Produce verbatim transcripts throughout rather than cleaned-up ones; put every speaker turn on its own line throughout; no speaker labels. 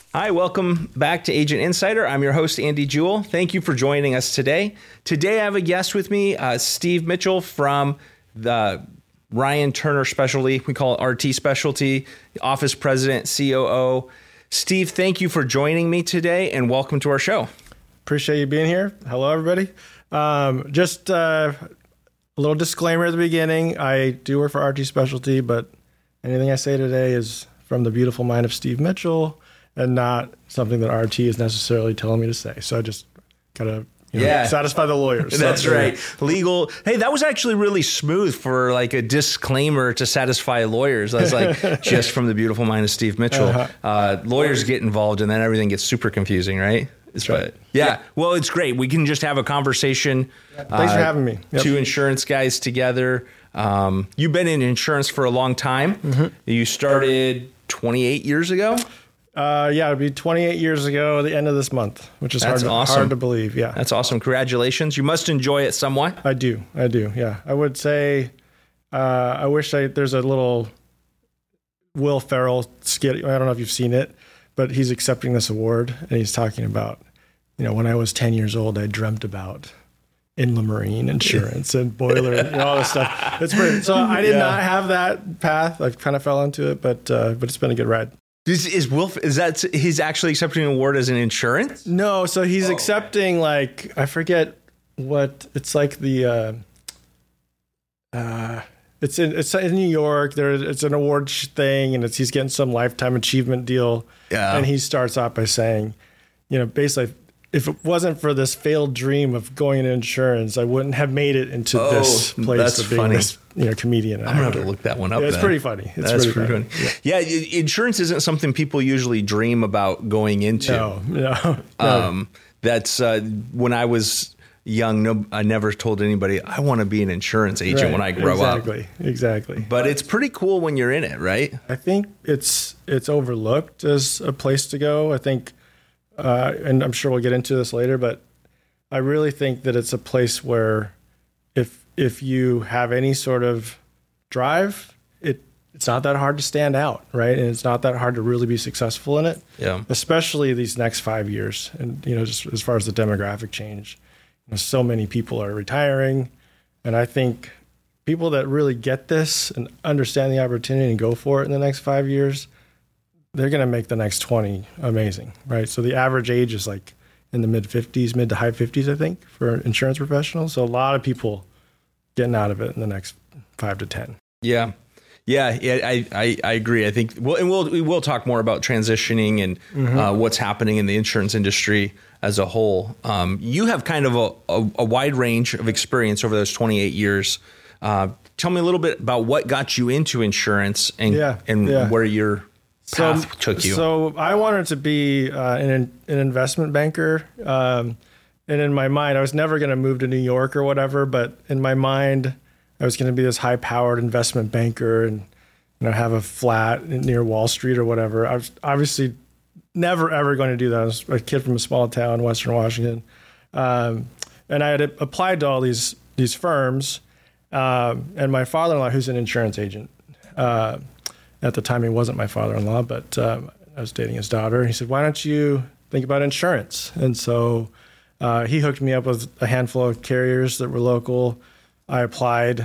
Hi, welcome back to Agent Insider. I'm your host, Andy Jewell. Thank you for joining us today. Today I have a guest with me, uh, Steve Mitchell from the Ryan Turner Specialty. We call it R T Specialty, Office President, C O O. Steve, thank you for joining me today and welcome to our show.
Appreciate you being here. Hello, everybody. Um, just uh, a little disclaimer at the beginning. I do work for R T Specialty, but anything I say today is from the beautiful mind of Steve Mitchell and not something that R T is necessarily telling me to say. So I just gotta you know, yeah. satisfy the lawyers.
That's
so,
right.
Yeah.
Legal. Hey, that was actually really smooth for like a disclaimer to satisfy lawyers. That's like just from the beautiful mind of Steve Mitchell. Uh-huh. Uh, lawyers get involved and then everything gets super confusing, right?
That's right.
Yeah. yeah. Well, it's great. We can just have a conversation.
Yeah. Thanks uh, for having me.
Yep. Two insurance guys together. Um, you've been in insurance for a long time. Mm-hmm. You started twenty-eight years ago.
Uh, yeah, it'd be twenty-eight years ago, the end of this month, which is
That's
hard to,
awesome.
hard to believe. Yeah.
That's awesome. Congratulations. You must enjoy it somewhat.
I do. I do. Yeah. I would say, uh, I wish I, there's a little Will Ferrell skit. I don't know if you've seen it, but he's accepting this award and he's talking about, you know, when I was ten years old, I dreamt about inland marine insurance and boiler and all this stuff. It's pretty, so I did yeah. not have that path. I kind of fell into it, but, uh, but it's been a good ride.
Is, is Will, is that, he's actually accepting an award as an insurance?
No. So he's
oh.
accepting like, I forget what it's like the, uh, uh, it's in, it's in New York. There, it's an award thing and it's, he's getting some lifetime achievement deal.
Yeah.
And he starts off by saying, you know, basically, if it wasn't for this failed dream of going into insurance, I wouldn't have made it into
oh,
this place
that's
of being
funny.
this, you know, comedian.
I'm going to look that one up.
Yeah, it's
then.
pretty funny. It's
that's
pretty,
pretty
funny.
funny. Yeah. yeah, insurance isn't something people usually dream about going into.
No, no. no.
Um, that's uh, when I was young. No, I never told anybody I want to be an insurance agent
right.
when I grow
exactly.
up.
Exactly, exactly.
But it's pretty cool when you're in it, right?
I think it's it's overlooked as a place to go. I think. Uh, and I'm sure we'll get into this later, but I really think that it's a place where if if you have any sort of drive, it it's not that hard to stand out, right? And it's not that hard to really be successful in it.
Yeah.
Especially these next five years. And, you know, just as far as the demographic change, you know, so many people are retiring. And I think people that really get this and understand the opportunity and go for it in the next five years, they're going to make the next twenty amazing, right? So the average age is like in the mid fifties, mid to high fifties, I think, for insurance professionals. So a lot of people getting out of it in the next five to ten.
Yeah. Yeah, yeah, I, I, I agree. I think, well, and we'll we will talk more about transitioning and mm-hmm. uh, what's happening in the insurance industry as a whole. Um, you have kind of a, a, a wide range of experience over those twenty-eight years. Uh, tell me a little bit about what got you into insurance and
yeah,
and
yeah.
where your path
so,
took you.
So I wanted to be uh, an an investment banker, um, and in my mind, I was never going to move to New York or whatever. But in my mind, I was going to be this high-powered investment banker and, you know, have a flat near Wall Street or whatever. I was obviously never, ever going to do that. I was a kid from a small town, Western Washington. Um, and I had applied to all these these firms. Um, and my father-in-law, who's an insurance agent, uh, at the time he wasn't my father-in-law, but um, I was dating his daughter. He said, why don't you think about insurance? And so uh, he hooked me up with a handful of carriers that were local. I applied.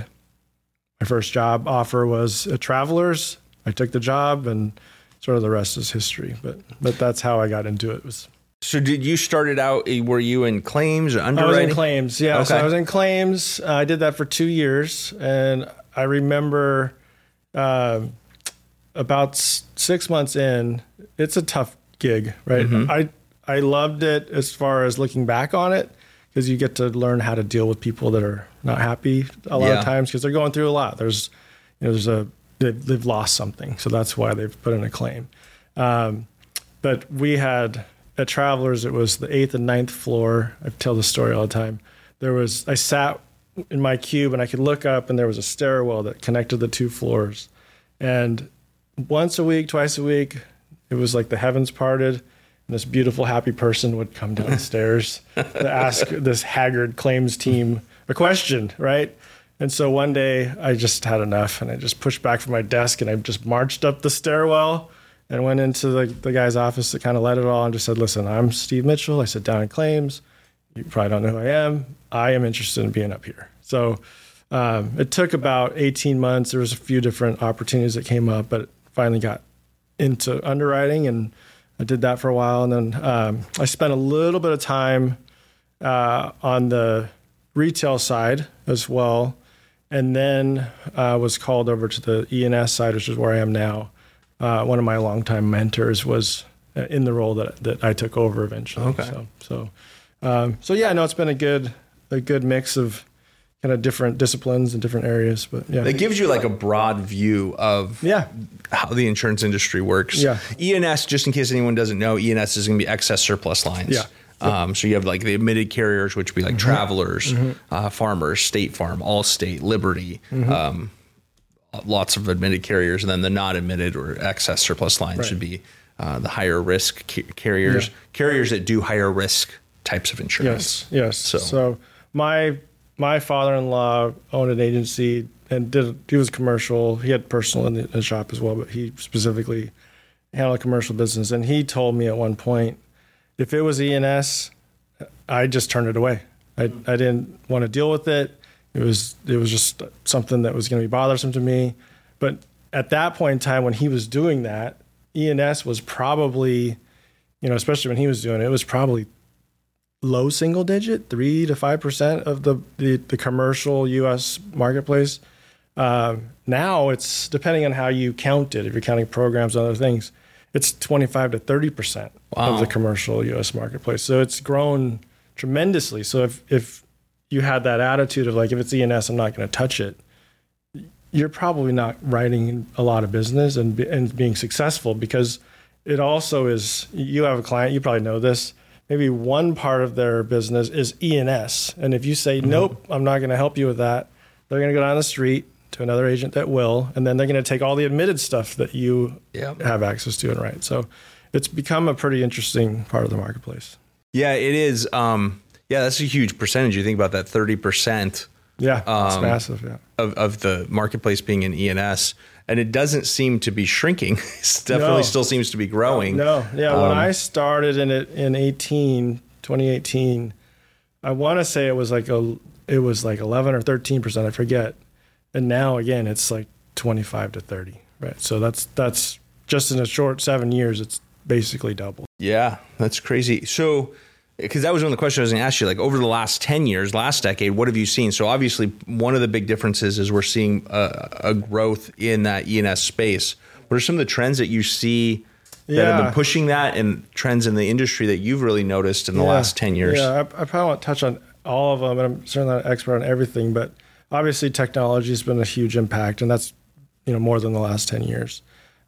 My first job offer was at Travelers. I took the job, and sort of the rest is history. But but that's how I got into it. Was
So did you started out, were you in claims or underwriting?
I was in claims, yeah.
Okay.
So I was in claims. Uh, I did that for two years. And I remember uh, about s- six months in, it's a tough gig, right? Mm-hmm. I, I loved it as far as looking back on it, because you get to learn how to deal with people that are not happy a lot
yeah.
of times because they're going through a lot. There's, you know, there's a, they've, they've lost something. So that's why they've put in a claim. Um, but we had... At Travelers, it was the eighth and ninth floor. I tell the story all the time. There was, I sat in my cube and I could look up and there was a stairwell that connected the two floors. And once a week, twice a week, it was like the heavens parted and this beautiful, happy person would come down the stairs to ask this haggard claims team a question, right? And so one day I just had enough and I just pushed back from my desk and I just marched up the stairwell and went into the, the guy's office that kind of led it all and just said, listen, I'm Steve Mitchell. I sit down in claims. You probably don't know who I am. I am interested in being up here. So um, it took about eighteen months. There was a few different opportunities that came up, but finally got into underwriting, and I did that for a while. And then um, I spent a little bit of time uh, on the retail side as well. And then uh, was called over to the E and S side, which is where I am now. Uh, one of my longtime mentors was in the role that that I took over eventually.
Okay.
So, so, um, so yeah, no, it's been a good a good mix of kind of different disciplines and different areas. But yeah,
it gives you like a broad view of
yeah.
how the insurance industry works.
Yeah.
E and S, just in case anyone doesn't know, E and S is going to be excess surplus lines.
Yeah.
Um, so you have like the admitted carriers, which would be like mm-hmm. Travelers, mm-hmm. Uh, Farmers, State Farm, Allstate, Liberty, mm-hmm. um, lots of admitted carriers. And then the not admitted or excess surplus lines right. should be uh, the higher risk ca- carriers, yeah. carriers that do higher risk types of insurance.
Yes, yes. So, so my my father-in-law owned an agency and did he was commercial. He had personal in the, in the shop as well, but he specifically handled commercial business. And he told me at one point, if it was E and S, I just turned it away. I, I didn't want to deal with it. It was it was just something that was going to be bothersome to me. But at that point in time, when he was doing that, E and S was probably, you know, especially when he was doing it, it was probably low single digit, three to five percent of the, the the commercial U S marketplace. Um, now it's depending on how you count it. If you're counting programs and other things, it's twenty-five to thirty percent wow. of the commercial U S marketplace. So it's grown tremendously. So if, if you had that attitude of like, if it's E and S, I'm not going to touch it, you're probably not writing a lot of business and, and being successful, because it also is, you have a client, you probably know this, maybe one part of their business is E and S. And if you say, mm-hmm. nope, I'm not going to help you with that, they're going to go down the street to another agent that will, and then they're going to take all the admitted stuff that you yep. have access to and write. So it's become a pretty interesting part of the marketplace.
Yeah, it is. Um, yeah, that's a huge percentage. You think about that thirty percent.
Yeah,
um,
it's massive. Yeah,
of, of the marketplace being in E and S, and it doesn't seem to be shrinking. It definitely no. still seems to be growing.
No, yeah.
Um,
when I started in it in eighteen, twenty eighteen, I want to say it was like a it was like eleven or thirteen percent. I forget. And now again, it's like twenty-five to thirty, right? So that's that's just in a short seven years, it's basically doubled.
Yeah, that's crazy. So, because that was one of the questions I was going to ask you, like over the last ten years, last decade, what have you seen? So obviously, one of the big differences is we're seeing a, a growth in that E and S space. What are some of the trends that you see that yeah. have been pushing that, and trends in the industry that you've really noticed in the
yeah.
last ten years?
Yeah, I, I probably won't touch on all of them, and I'm certainly not an expert on everything, but obviously, technology has been a huge impact, and that's, you know, more than the last ten years.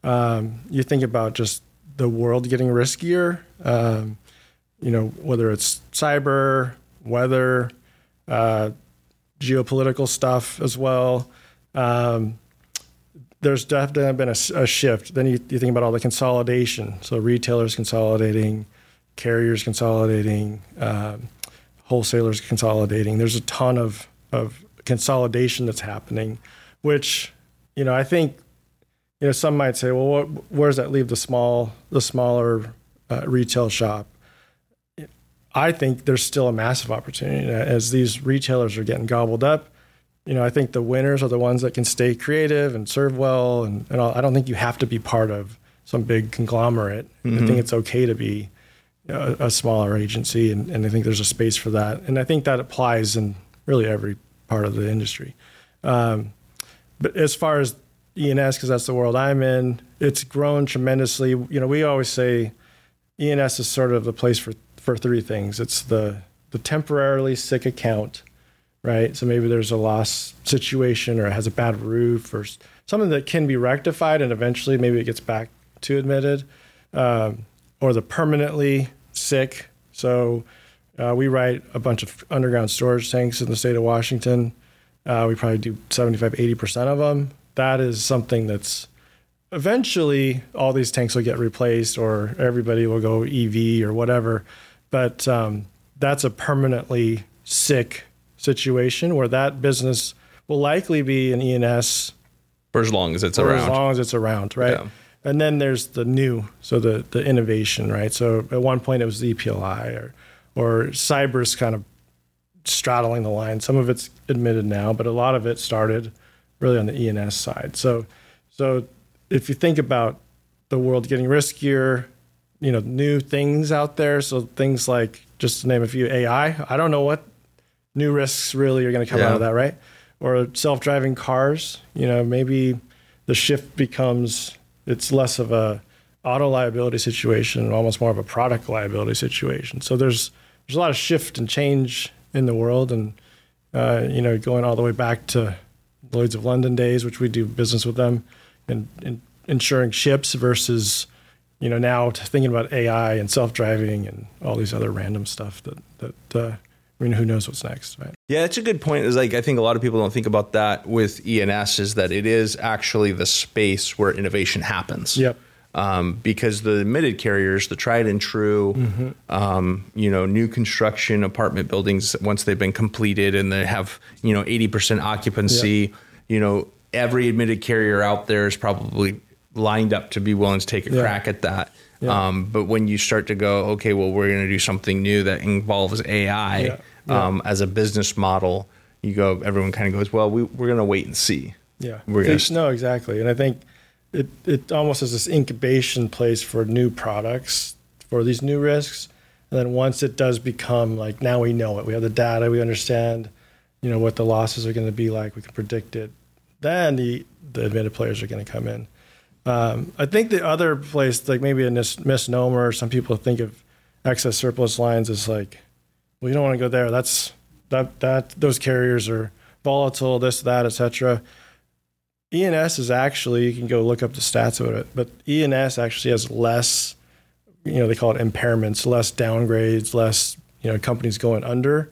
Um, you think about just the world getting riskier, um, you know, whether it's cyber, weather, uh, geopolitical stuff as well. Um, there's definitely been a, a shift. Then you, you think about all the consolidation. So retailers consolidating, carriers consolidating, um, wholesalers consolidating. There's a ton of of consolidation that's happening, which, you know, I think, you know, some might say, well, what, where does that leave the small, the smaller uh, retail shop? I think there's still a massive opportunity as these retailers are getting gobbled up. You know, I think the winners are the ones that can stay creative and serve well. And, and all. I don't think you have to be part of some big conglomerate. Mm-hmm. I think it's okay to be a, a smaller agency. And, and I think there's a space for that. And I think that applies in really every part of the industry. Um, but as far as E and S, because that's the world I'm in, it's grown tremendously. You know, we always say E and S is sort of the place for, for three things. It's the, the temporarily sick account, right? So maybe there's a loss situation, or it has a bad roof, or something that can be rectified and eventually maybe it gets back to admitted, um, or the permanently sick. So uh, we write a bunch of underground storage tanks in the state of Washington. Uh, we probably do seventy-five, eighty percent of them. That is something that's eventually all these tanks will get replaced, or everybody will go E V or whatever. But um, that's a permanently sick situation where that business will likely be an E and S
for as long as it's
for
around.
as long as it's around, right? Yeah. And then there's the new, so the the innovation, right? So at one point it was the E P L I or or cyber's kind of straddling the line. Some of it's admitted now, but a lot of it started really on the E N S side. So so if you think about the world getting riskier, you know, new things out there. So things like, just to name a few, A I. I don't know what new risks really are going to come
yeah.
out of that, right? Or self-driving cars. You know, maybe the shift becomes, it's less of a auto liability situation and almost more of a product liability situation. So there's there's a lot of shift and change in the world, and uh, you know, going all the way back to Lloyd's of London days, which we do business with them, and, and insuring ships versus, you know, now thinking about A I and self-driving and all these other random stuff that, that uh, I mean, who knows what's next, right?
Yeah, that's a good point. Is like, I think a lot of people don't think about that with E N S, is that it is actually the space where innovation happens.
Yep.
Um, because the admitted carriers, the tried and true, mm-hmm. um, you know, new construction apartment buildings, once they've been completed and they have, you know, eighty percent occupancy, yep. you know, every admitted carrier out there is probably lined up to be willing to take a yeah. crack at that. Yeah. Um, but when you start to go, okay, well, we're going to do something new that involves A I yeah. Yeah. Um, as a business model, you go, everyone kind of goes, well, we, we're going to wait and see.
Yeah.
We're gonna
st- no, exactly. And I think it, it almost is this incubation place for new products, for these new risks. And then once it does become like, now we know it, we have the data, we understand, you know, what the losses are going to be like, we can predict it. Then the, the admitted players are going to come in. Um, I think the other place, like maybe a mis- misnomer, some people think of excess surplus lines as like, well, you don't want to go there. That's that that those carriers are volatile, this, that, et cetera. E N S is actually, you can go look up the stats about it, but E N S actually has less, you know, they call it impairments, less downgrades, less, you know, companies going under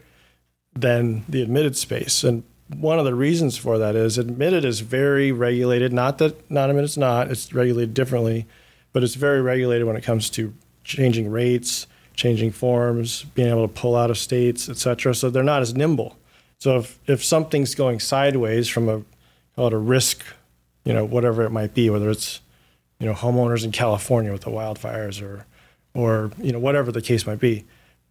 than the admitted space. And one of the reasons for that is admitted is very regulated. Not that non-admitted is not, it's regulated differently, but it's very regulated when it comes to changing rates, changing forms, being able to pull out of states, et cetera. So they're not as nimble. So if, if something's going sideways from a, call it a risk, you know, whatever it might be, whether it's, you know, homeowners in California with the wildfires or, or, you know, whatever the case might be,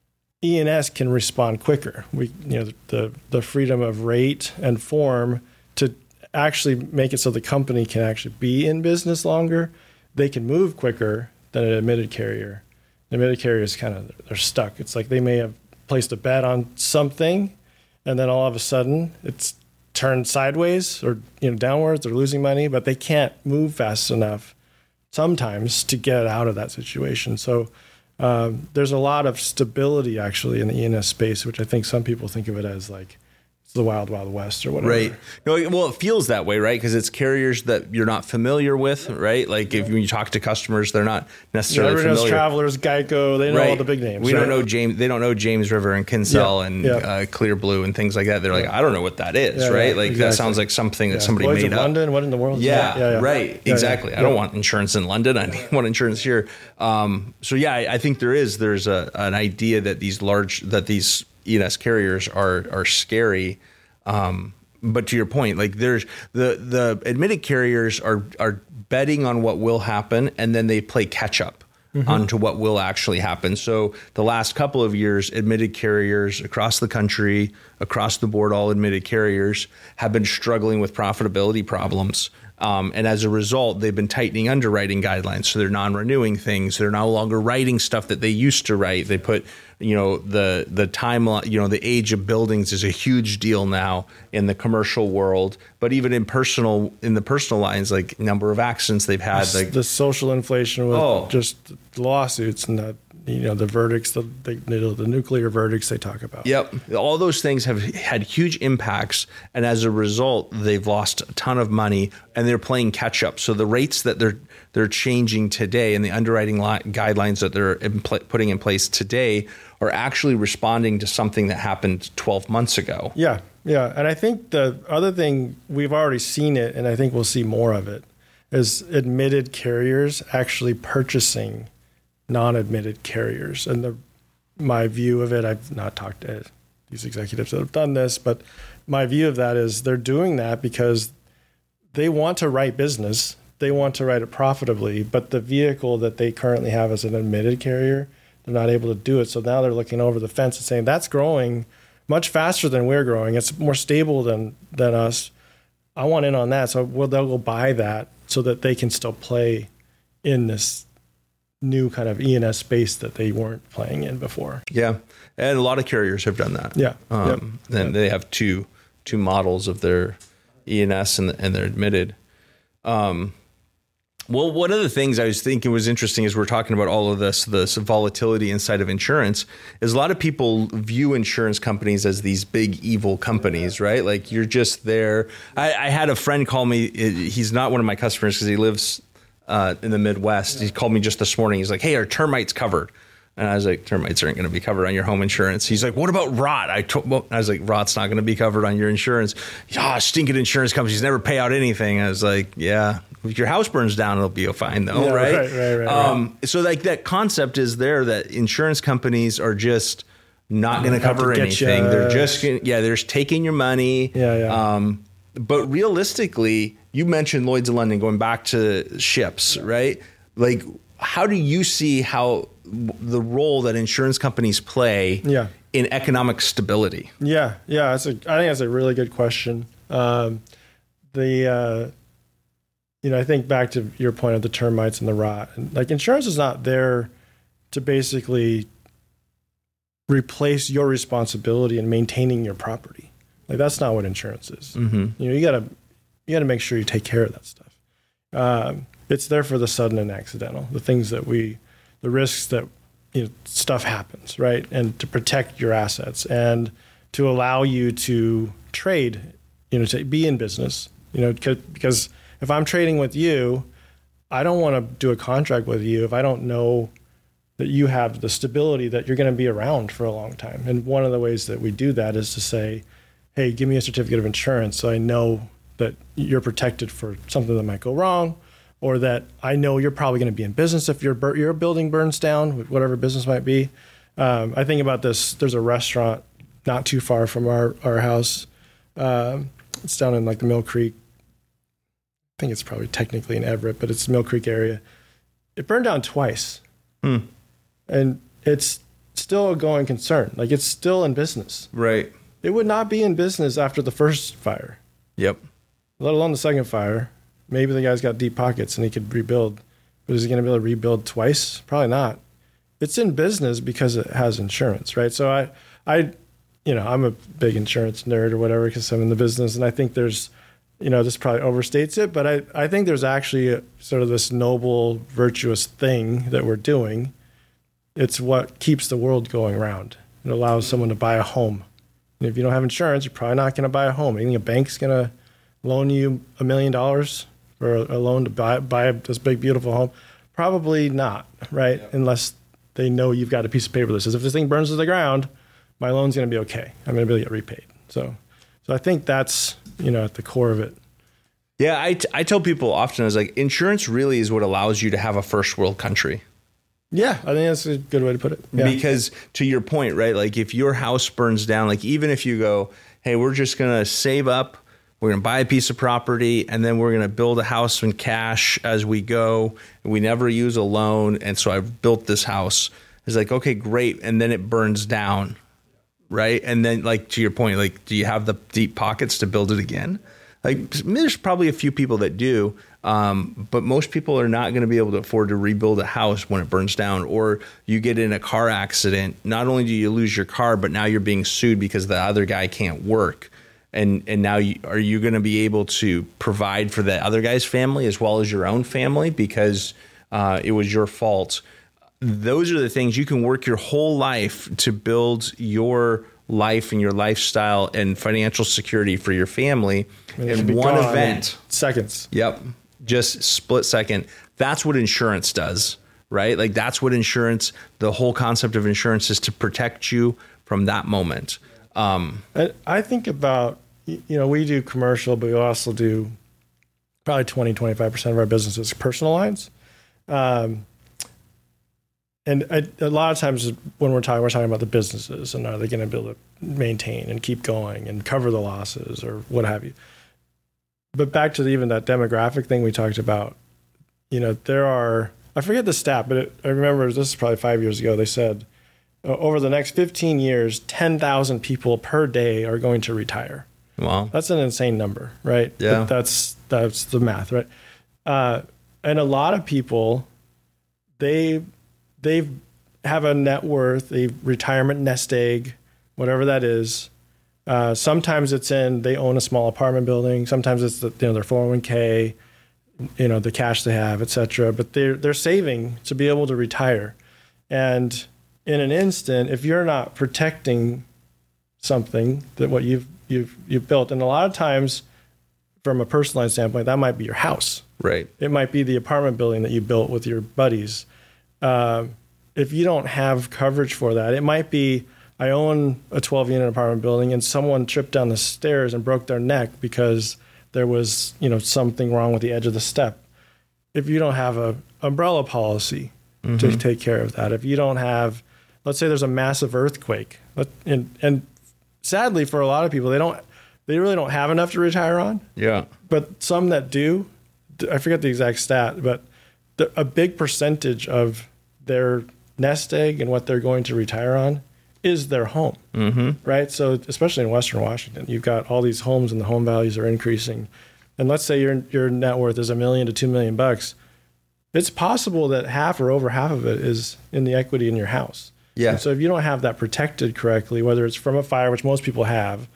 E N S can respond quicker. We, you know, the the freedom of rate and form to actually make it so the company can actually be in business longer. They can move quicker than an admitted carrier. An admitted carrier is kind of, they're stuck. It's like they may have placed a bet on something, and then all of a sudden it's turned sideways or, you know, downwards. They're losing money, but they can't move fast enough sometimes to get out of that situation. So Um, there's a lot of stability actually in the E N S space, which I think some people think of it as like it's the wild, wild west or whatever.
Right. No, well, it feels that way, right? Because it's carriers that you're not familiar with, right? Like if when you talk to customers, they're not necessarily
yeah, everyone
familiar.
Knows Travelers, Geico, they know
right.
all the big names.
We
right?
don't know James. They don't know James River and Kinsell yeah. and yeah. Uh, Clear Blue and things like that. They're like, I don't know what that is,
yeah,
right?
yeah,
like
exactly.
that sounds like something that
yeah.
somebody
Lloyd's
made
of
up.
London, what in the world?
Yeah,
yeah, yeah.
right.
Yeah,
exactly.
yeah.
I don't want insurance in London. I want insurance here. Um, so yeah, I, I think there is. There's a an idea that these large that these E N S carriers are are scary. Um, but to your point, like there's the the admitted carriers are are betting on what will happen, and then they play catch up mm-hmm. onto what will actually happen. So the last couple of years, admitted carriers across the country, across the board, all admitted carriers have been struggling with profitability problems. Um, and as a result, they've been tightening underwriting guidelines. So they're non-renewing things. They're no longer writing stuff that they used to write. They put, you know, the the timeline, you know, the age of buildings is a huge deal now in the commercial world. But even in personal, in the personal lines, like number of accidents they've had,
the,
like
the social inflation with
oh.
just lawsuits and the, you know, the verdicts, the, the the nuclear verdicts they talk about.
Yep. All those things have had huge impacts. And as a result, they've lost a ton of money and they're playing catch up. So the rates that they're they're changing today and the underwriting li- guidelines that they're in pl- putting in place today are actually responding to something that happened twelve months ago.
Yeah. Yeah. And I think the other thing, we've already seen it, and I think we'll see more of it, is admitted carriers actually purchasing non-admitted carriers. And the my view of it, I've not talked to these executives that have done this, but my view of that is they're doing that because they want to write business. they want to write it profitably, but the vehicle that they currently have as an admitted carrier, they're not able to do it. So now they're looking over the fence and saying that's growing much faster than we're growing. It's more stable than than us. I want in on that. So well, they'll go buy that so that they can still play in this new kind of E and S space that they weren't playing in before.
Yeah. And a lot of carriers have done that.
Yeah.
Um,
yep.
And
yep.
they have two two models of their E and S and, and their admitted. Um, well, one of the things I was thinking was interesting as we're talking about all of this, this volatility inside of insurance, is a lot of people view insurance companies as these big evil companies, right? Like you're just there. I, I had a friend call me. He's not one of my customers because he lives uh, in the Midwest. He called me just this morning. He's like, "Hey, are termites covered?" And I was like, termites aren't going to be covered on your home insurance. He's like, what about rot? I, told, well, I was like, rot's not going to be covered on your insurance. Yeah, stinking insurance companies never pay out anything. I was like, yeah, if your house burns down, it'll be fine though,
yeah,
right?
Right, right, right,
um,
right.
So like that concept is there that insurance companies are just not going to cover anything.
You.
They're just, gonna, yeah, they're just taking your money.
Yeah, yeah.
Um, but realistically, you mentioned Lloyd's of London going back to ships, right? Like, how do you see how the role that insurance companies play
yeah.
in economic stability?
Yeah, yeah, that's a, I think that's a really good question. Um, the uh, you know, I think back to your point of the termites and the rot. Like insurance is not there to basically replace your responsibility in maintaining your property. Like that's not what insurance is.
Mm-hmm.
You know, you gotta you gotta make sure you take care of that stuff. Um, it's there for the sudden and accidental, the things that we, the risks that, you know, stuff happens, right? And to protect your assets and to allow you to trade, you know, to be in business, you know, because if I'm trading with you, I don't want to do a contract with you if I don't know that you have the stability that you're going to be around for a long time. And one of the ways that we do that is to say, hey, give me a certificate of insurance so I know that you're protected for something that might go wrong, or that I know you're probably going to be in business if your your building burns down, whatever business might be. Um, I think about this. There's a restaurant not too far from our, our house. Um, it's down in like the Mill Creek. I think it's probably technically in Everett, but it's the Mill Creek area. It burned down twice.
Hmm.
And it's still a going concern. Like it's still in business.
Right.
It would not be in business after the first fire.
Yep.
Let alone the second fire. Maybe the guy's got deep pockets and he could rebuild. But is he going to be able to rebuild twice? Probably not. It's in business because it has insurance, right? So I, I, you know, I'm a big insurance nerd or whatever because I'm in the business, and I think there's, you know, this probably overstates it, but I, I think there's actually a, sort of this noble, virtuous thing that we're doing. It's what keeps the world going around. It allows someone to buy a home. And if you don't have insurance, you're probably not going to buy a home. You think a bank's going to loan you a million dollars for a, a loan to buy buy this big, beautiful home? Probably not, right? Yeah. Unless they know you've got a piece of paper that says, if this thing burns to the ground, my loan's going to be okay. I'm going to be able to get repaid. So, so I think that's, you know, at the core of it.
Yeah, I, t- I tell people often, I was like, insurance really is what allows you to have a first world country.
Yeah, I think that's a good way to put it. Yeah.
Because to your point, right? Like if your house burns down, like even if you go, hey, we're just going to save up, we're going to buy a piece of property, and then we're going to build a house in cash as we go. And we never use a loan. And so I've built this house. It's like, okay, great. And then it burns down, right? And then like to your point, like, do you have the deep pockets to build it again? Like there's probably a few people that do, um, but most people are not going to be able to afford to rebuild a house when it burns down, or you get in a car accident. Not only do you lose your car, but now you're being sued because the other guy can't work. And and now you, are you going to be able to provide for the other guy's family as well as your own family because uh, it was your fault? Those are the things you can work your whole life to build your life and your lifestyle and financial security for your family in one event.
Seconds.
Yep. Just split second. That's what insurance does, right? Like that's what insurance, the whole concept of insurance is to protect you from that moment. Um,
I, I think about, you know, we do commercial, but we also do probably twenty, twenty-five percent of our business is personal lines. Um, And I, a lot of times when we're talking, we're talking about the businesses and are they going to be able to maintain and keep going and cover the losses or what have you. But back to the, even that demographic thing we talked about, you know, there are, I forget the stat, but it, I remember this is probably five years ago. They said uh, over the next fifteen years, ten thousand people per day are going to retire.
Wow.
That's an insane number, right?
Yeah.
But that's, that's the math, right? Uh, and a lot of people, they, they have a net worth, a retirement nest egg, whatever that is. Uh, sometimes it's in, they own a small apartment building. Sometimes it's the, you know, their four oh one k, you know, the cash they have, et cetera. But they're, they're saving to be able to retire. And in an instant, if you're not protecting something that what you've, you've, you've built, and a lot of times from a personalized standpoint, that might be your house.
Right.
It might be the apartment building that you built with your buddies. Uh, if you don't have coverage for that, it might be, I own a twelve unit apartment building and someone tripped down the stairs and broke their neck because there was, you know, something wrong with the edge of the step. If you don't have a umbrella policy mm-hmm. to take care of that, if you don't have, let's say there's a massive earthquake, and, and sadly for a lot of people, they don't, they really don't have enough to retire on.
Yeah.
But some that do, I forget the exact stat, but the, a big percentage of their nest egg and what they're going to retire on is their home, mm-hmm. right? So especially in Western Washington, you've got all these homes and the home values are increasing. And let's say your your net worth is a million to two million bucks. It's possible that half or over half of it is in the equity in your house.
Yeah.
And so if you don't have that protected correctly, whether it's from a fire, which most people have,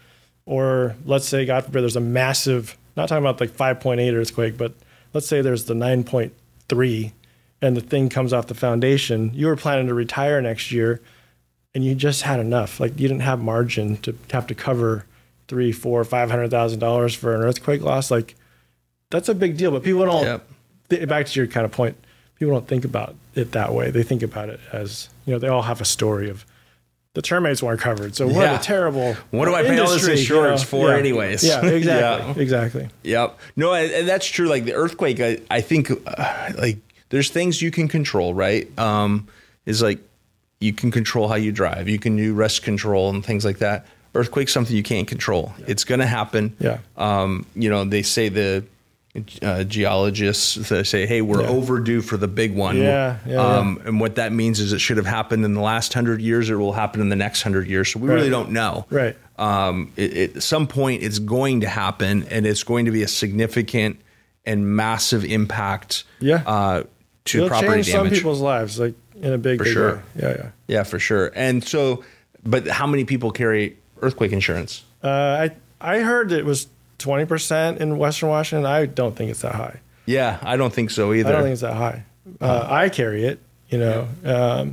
or let's say, God forbid, there's a massive, not talking about like five point eight earthquake, but let's say there's the nine point three and the thing comes off the foundation. You were planning to retire next year, and you just had enough. Like you didn't have margin to have to cover three, four, five hundred thousand dollars for an earthquake loss. Like that's a big deal. But people don't.
Yep.
Th- back to your kind of point, people don't think about it that way. They think about it as, you know, they all have a story of the termites weren't covered. So what
Yeah.
a terrible.
What do I pay all this
industry,
insurance
you know?
for,
Yeah.
anyways?
Yeah, exactly,
Yeah.
exactly.
Yep. No, and and that's true. Like the earthquake, I, I think uh, like there's things you can control, right? Um, is like you can control how you drive. You can do rest control and things like that. Earthquake's something you can't control. Yeah. It's going to happen.
Yeah.
Um, you know, they say the uh, geologists they say, hey, we're
Yeah.
overdue for the big one.
Yeah, yeah,
um,
yeah.
And what that means is it should have happened in the last hundred years, or it will happen in the next hundred years. So we
Right.
really don't know.
Right.
Um, it, it, at some point, it's going to happen, and it's going to be a significant and massive impact.
Yeah.
Uh, to
It'll
property
change
damage.
some people's lives, like in a big,
For
big
sure.
way. Yeah, yeah.
Yeah, for sure. And so, but how many people carry earthquake insurance?
Uh, I I heard it was twenty percent in Western Washington. I don't think it's that high.
Yeah, I don't think so either.
I don't think it's that high. Uh, I carry it, you know, um,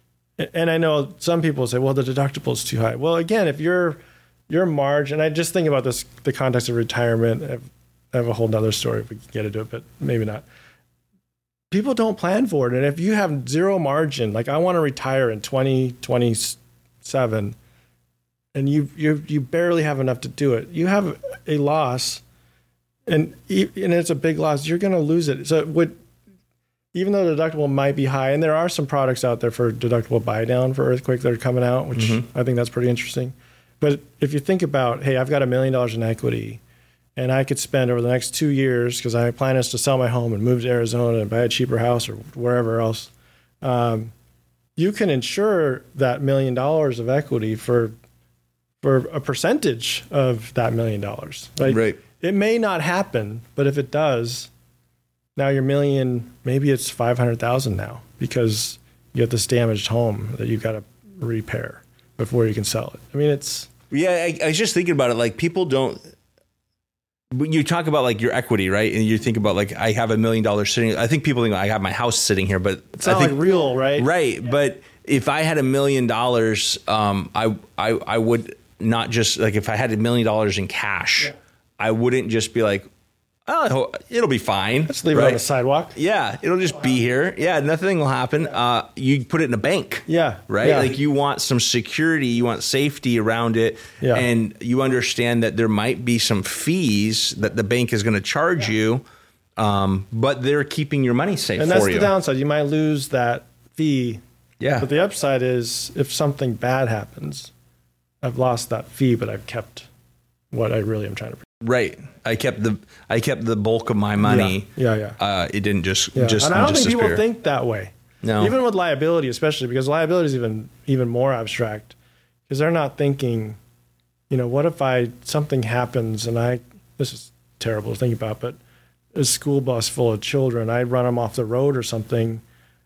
and I know some people say, well, the deductible is too high. Well, again, if your your margin, I just think about this, the context of retirement. I have, I have a whole nother story if we can get into it, but maybe not. People don't plan for it. And if you have zero margin, like I want to retire in twenty twenty-seven and you, you, you barely have enough to do it, you have a loss and, and it's a big loss, you're going to lose it. So it would, even though the deductible might be high, and there are some products out there for deductible buy down for earthquake that are coming out, which mm-hmm. I think that's pretty interesting. But if you think about, hey, I've got a million dollars in equity, and I could spend over the next two years, because my plan is to sell my home and move to Arizona and buy a cheaper house or wherever else. Um, you can insure that million dollars of equity for for a percentage of that million dollars. Like,
right.
It may not happen, but if it does, now your million, maybe it's five hundred thousand now because you have this damaged home that you got to repair before you can sell it. I mean, it's
yeah. I, I was just thinking about it. Like people don't. When you talk about like your equity, right? And you think about like, I have a million dollars sitting, I think people think I have my house sitting here, but
it's
I
not
think
like real, right?
Right. Yeah. But if I had a million dollars, um, I, I, I would not just like, if I had a million dollars in cash, yeah. I wouldn't just be like, oh, it'll be fine.
Let's leave
right?
it on the sidewalk.
Yeah. It'll just be here. Yeah. Nothing will happen. Uh, you put it in a bank.
Yeah.
Right.
Yeah.
Like you want some security, you want safety around it.
Yeah.
And you understand that there might be some fees that the bank is going to charge yeah. you. Um, but they're keeping your money safe
and
for you.
And that's the downside. You might lose that fee.
Yeah.
But the upside is if something bad happens, I've lost that fee, but I've kept what I really am trying to
Right. I kept the I kept the bulk of my money.
Yeah, yeah. yeah.
Uh, it didn't just
yeah.
just.
And I don't
just
think
disappear.
people think that way.
No.
Even with liability, especially because liability is even even more abstract, because they're not thinking, you know, what if I something happens and I this is terrible to think about, but a school bus full of children, I run them off the road or something,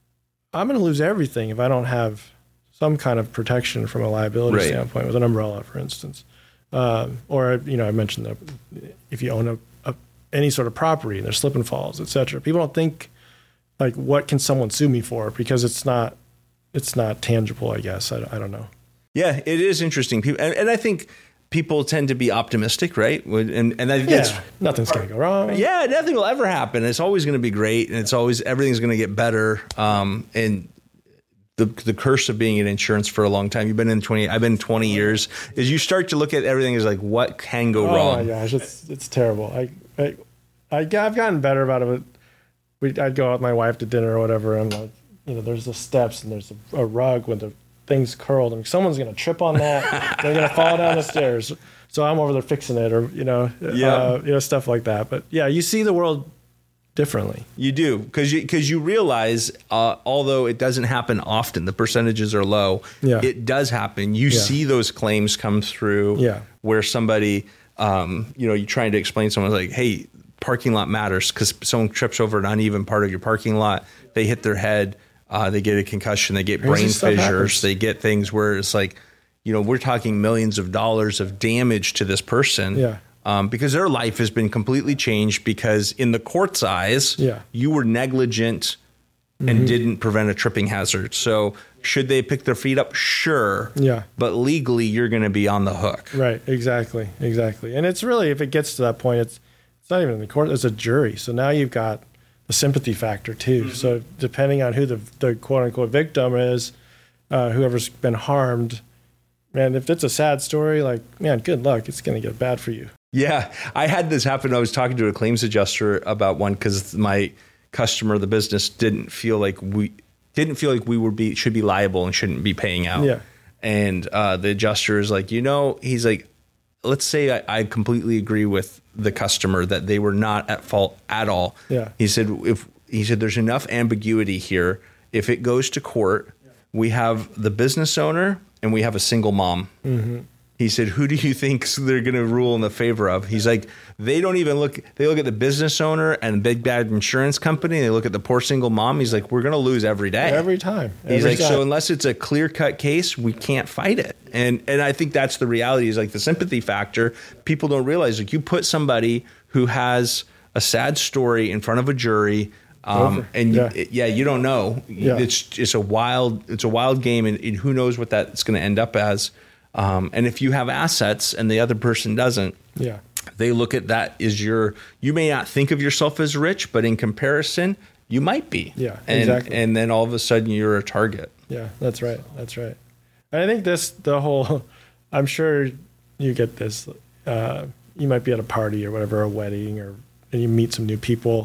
I'm going to lose everything if I don't have some kind of protection from a liability
right.
standpoint with an umbrella, for instance. Um, or, you know, I mentioned that if you own a, a any sort of property and there's slip and falls, et cetera. People don't think, like, what can someone sue me for? Because it's not, it's not tangible, I guess. I, I don't know.
Yeah, it is interesting. People, and, and I think people tend to be optimistic, right? And and I think that's,
yeah, nothing's going to go wrong.
Yeah, nothing will ever happen. It's always going to be great, and it's always everything's going to get better. Um, and the the curse of being in insurance for a long time. You've been in twenty. I've been twenty years. Is you start to look at everything as like, what can go
oh
wrong?
Oh my gosh, it's it's terrible. I I, I I've gotten better about it. But we I'd go out with my wife to dinner or whatever, and like, you know, there's the steps and there's a, a rug with the things curled, and someone's going to trip on that. They're going to fall down the stairs. So I'm over there fixing it, or you know,
yeah,
uh, you know, stuff like that. But yeah, you see the world differently.
You do, because you because you realize, uh, although it doesn't happen often, the percentages are low.
Yeah.
It does happen. You
Yeah.
see those claims come through.
Yeah.
Where somebody, um, you know, you're trying to explain to someone like, hey, parking lot matters, because someone trips over an uneven part of your parking lot, they hit their head, uh, they get a concussion, they get
Crazy
brain
stuff
fissures,
happens.
they get things where it's like, you know, we're talking millions of dollars of damage to this person.
Yeah.
Um, because their life has been completely changed because in the court's eyes,
Yeah.
you were negligent and
Mm-hmm.
didn't prevent a tripping hazard. So should they pick their feet up? Sure.
Yeah.
But legally, you're going to be on the hook.
Right. Exactly. Exactly. And it's really, if it gets to that point, it's it's not even in the court. It's a jury. So now you've got the sympathy factor too. Mm-hmm. So depending on who the the quote unquote victim is, uh, whoever's been harmed, man, if it's a sad story, like, man, good luck. It's going to get bad for you.
Yeah. I had this happen. I was talking to a claims adjuster about one because my customer, the business, didn't feel like we didn't feel like we would be should be liable and shouldn't be paying out.
Yeah.
And uh, the adjuster is like, you know, he's like, let's say I, I completely agree with the customer that they were not at fault at all.
Yeah.
He said, if he said, there's enough ambiguity here. If it goes to court, we have the business owner and we have a single mom. Mm-hmm. He said, who do you think they're going to rule in the favor of? He's like, they don't even look, they look at the business owner and big bad insurance company. They look at the poor single mom. He's like, we're going to lose every day.
Every time. Every
He's like,
time.
so unless it's a clear cut case, we can't fight it. And and I think that's the reality is like the sympathy factor. People don't realize like you put somebody who has a sad story in front of a jury. Um,
Over.
and
Yeah.
you, yeah, you don't know.
Yeah.
It's it's a wild, it's a wild game and, and who knows what that's going to end up as. Um, and if you have assets and the other person doesn't,
Yeah.
they look at that as your, you may not think of yourself as rich, but in comparison, you might be.
Yeah,
and,
exactly.
And then all of a sudden you're a target.
Yeah, that's right. That's right. And I think this, the whole, I'm sure you get this, uh, you might be at a party or whatever, a wedding, or and you meet some new people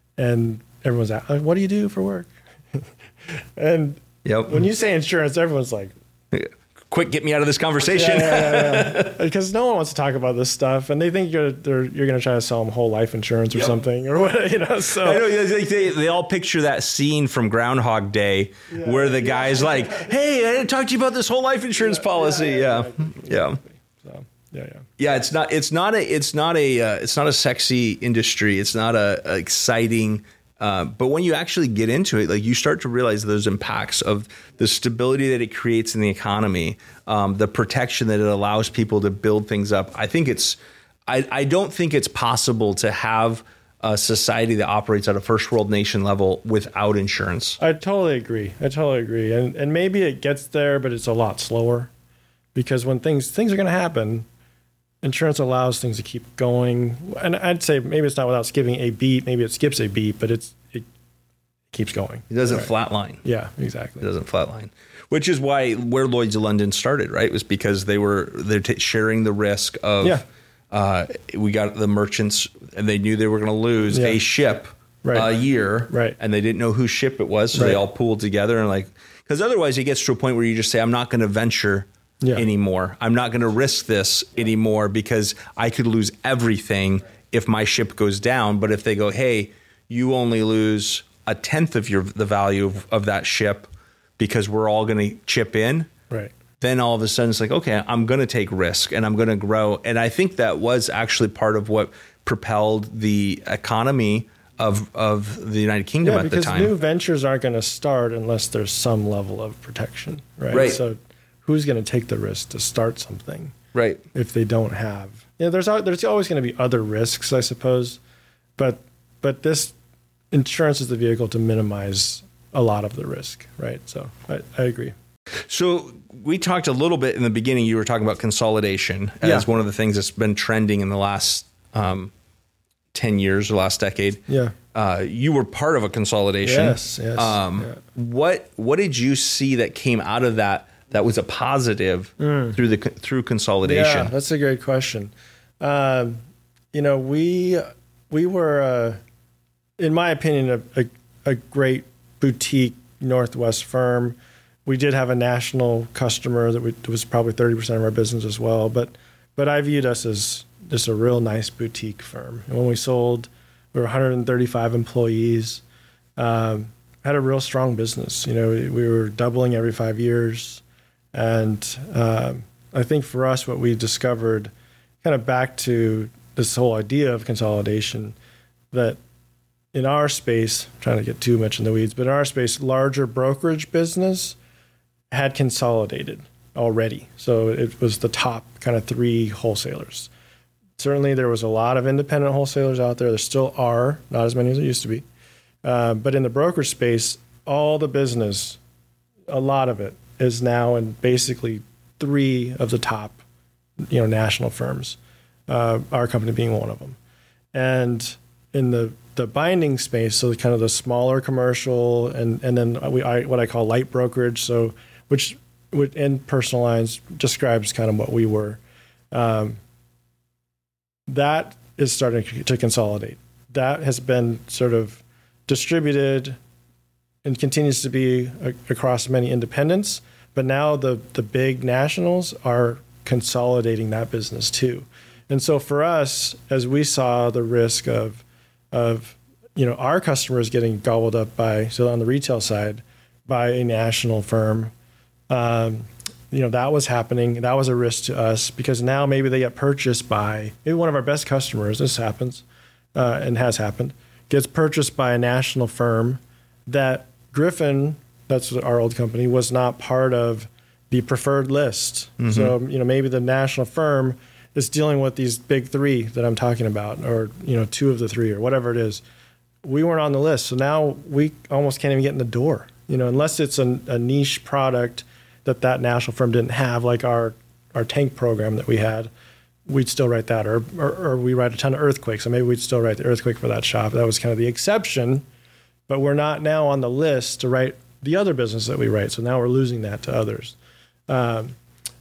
and everyone's like, what do you do for work? And
Yep.
when you say insurance, everyone's like,
Quick, get me out of this conversation.
yeah, yeah, yeah, yeah. Because no one wants to talk about this stuff, and they think you're they're, you're going to try to sell them whole life insurance or
Yep.
something, or what, you know. So
I know they, they, they all picture that scene from Groundhog Day
Yeah.
where the guy's like, hey, I didn't talk to you about this whole life insurance policy. Yeah. Yeah.
So, yeah, yeah.
Yeah, it's not. It's not a. It's not a. Uh, it's not a sexy industry. It's not a, a exciting. Uh, but when you actually get into it, like you start to realize those impacts of the stability that it creates in the economy, um, the protection that it allows people to build things up. I think it's. I, I don't think it's possible to have a society that operates at a first world nation level without insurance.
I totally agree. I totally agree. And and maybe it gets there, but it's a lot slower, because when things things are going to happen, insurance allows things to keep going. And I'd say maybe it's not without skipping a beat. Maybe it skips a beat, but it's it keeps going.
It doesn't
Right.
flatline.
Yeah,
It
exactly.
doesn't flatline, which is why where Lloyd's of London started, right? Was because they were they're t- sharing the risk of.
Yeah.
Uh, we got the merchants, and they knew they were going to lose
Yeah.
a ship
Right.
a year,
Right.
And they didn't know whose ship it was, so they
Right.
all pooled together and like because otherwise it gets to a point where you just say, "I'm not going to venture
yeah.
anymore. I'm not going to risk this anymore because I could lose everything if my ship goes down. But if they go, hey, you only lose a tenth of your the value of, of that ship because we're all going to chip in,
right?
Then all of a sudden it's like, okay, I'm going to take risk and I'm going to grow. And I think that was actually part of what propelled the economy of of the United Kingdom
yeah,
at the time.
Because new ventures aren't going to start unless there's some level of protection, right?
Right.
So who's going to take the risk to start something,
right?
If they don't have, you know, there's there's always going to be other risks, I suppose, but but this insurance is the vehicle to minimize a lot of the risk, right? So I, I agree.
So we talked a little bit in the beginning. You were talking about consolidation as
yeah.
one of the things that's been trending in the last um, ten years or last decade.
Yeah.
Uh, you were part of a consolidation.
Yes. Yes.
Um,
yeah.
What What did you see that came out of that that was a positive mm. through the through consolidation?
Yeah, that's a great question. Um, you know, we we were, uh, in my opinion, a, a, a great boutique Northwest firm. We did have a national customer that we, it was probably thirty percent of our business as well. But but I viewed us as just a real nice boutique firm. And when we sold, we were one hundred thirty-five employees, um, had a real strong business. You know, we, we were doubling every five years. And um, I think for us, what we discovered, kind of back to this whole idea of consolidation, that in our space, I'm trying to get too much in the weeds, but in our space, larger brokerage business had consolidated already. So it was the top kind of three wholesalers. Certainly there was a lot of independent wholesalers out there. There still are, not as many as there used to be. Uh, but in the brokerage space, all the business, a lot of it is now in basically three of the top, you know, national firms, uh, our company being one of them. And in the the binding space, so kind of the smaller commercial, and and then we I, what I call light brokerage, so which would in personal lines describes kind of what we were. Um, that is starting to consolidate. That has been sort of distributed and continues to be a, across many independents, but now the the big nationals are consolidating that business too. And so for us, as we saw the risk of of you know our customers getting gobbled up by, so on the retail side, by a national firm, um, you know that was happening. That was a risk to us because now maybe they get purchased by maybe one of our best customers. This happens uh, and has happened. Gets purchased by a national firm that Griffin, that's our old company, was not part of the preferred list. Mm-hmm. So you know maybe the national firm is dealing with these big three that I'm talking about, or you know two of the three, or whatever it is. We weren't on the list, so now we almost can't even get in the door. You know, unless it's a, a niche product that that national firm didn't have, like our our tank program that we had, we'd still write that, or, or or we write a ton of earthquakes, so maybe we'd still write the earthquake for that shop. That was kind of the exception, but we're not now on the list to write the other business that we write. So now we're losing that to others. Um,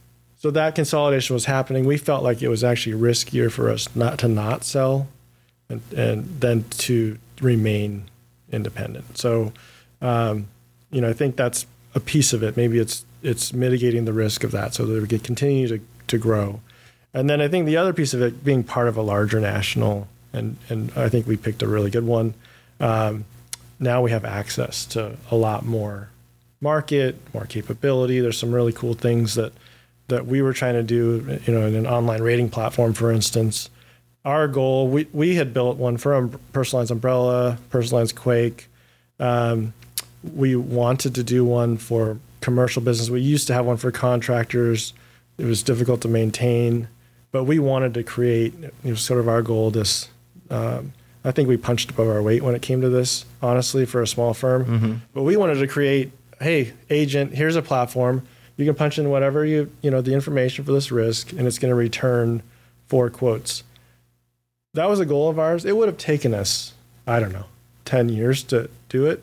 so that consolidation was happening. We felt like it was actually riskier for us not to not sell, and, and then to remain independent. So, um, you know, I think that's a piece of it. Maybe it's it's mitigating the risk of that, so that we can continue to to grow. And then I think the other piece of it being part of a larger national, and and I think we picked a really good one. Um, now we have access to a lot more market, more capability. There's some really cool things that that we were trying to do, you know, in an online rating platform, for instance. Our goal, we, we had built one for um, Personal Lines Umbrella, Personal Lines Quake. Um, we wanted to do one for commercial business. We used to have one for contractors. It was difficult to maintain, but we wanted to create, you know, sort of our goal, this, um, I think we punched above our weight when it came to this, honestly, for a small firm. Mm-hmm. But we wanted to create, hey, agent, here's a platform. You can punch in whatever you, you know, the information for this risk, and it's going to return four quotes. That was a goal of ours. It would have taken us, I don't know, ten years to do it.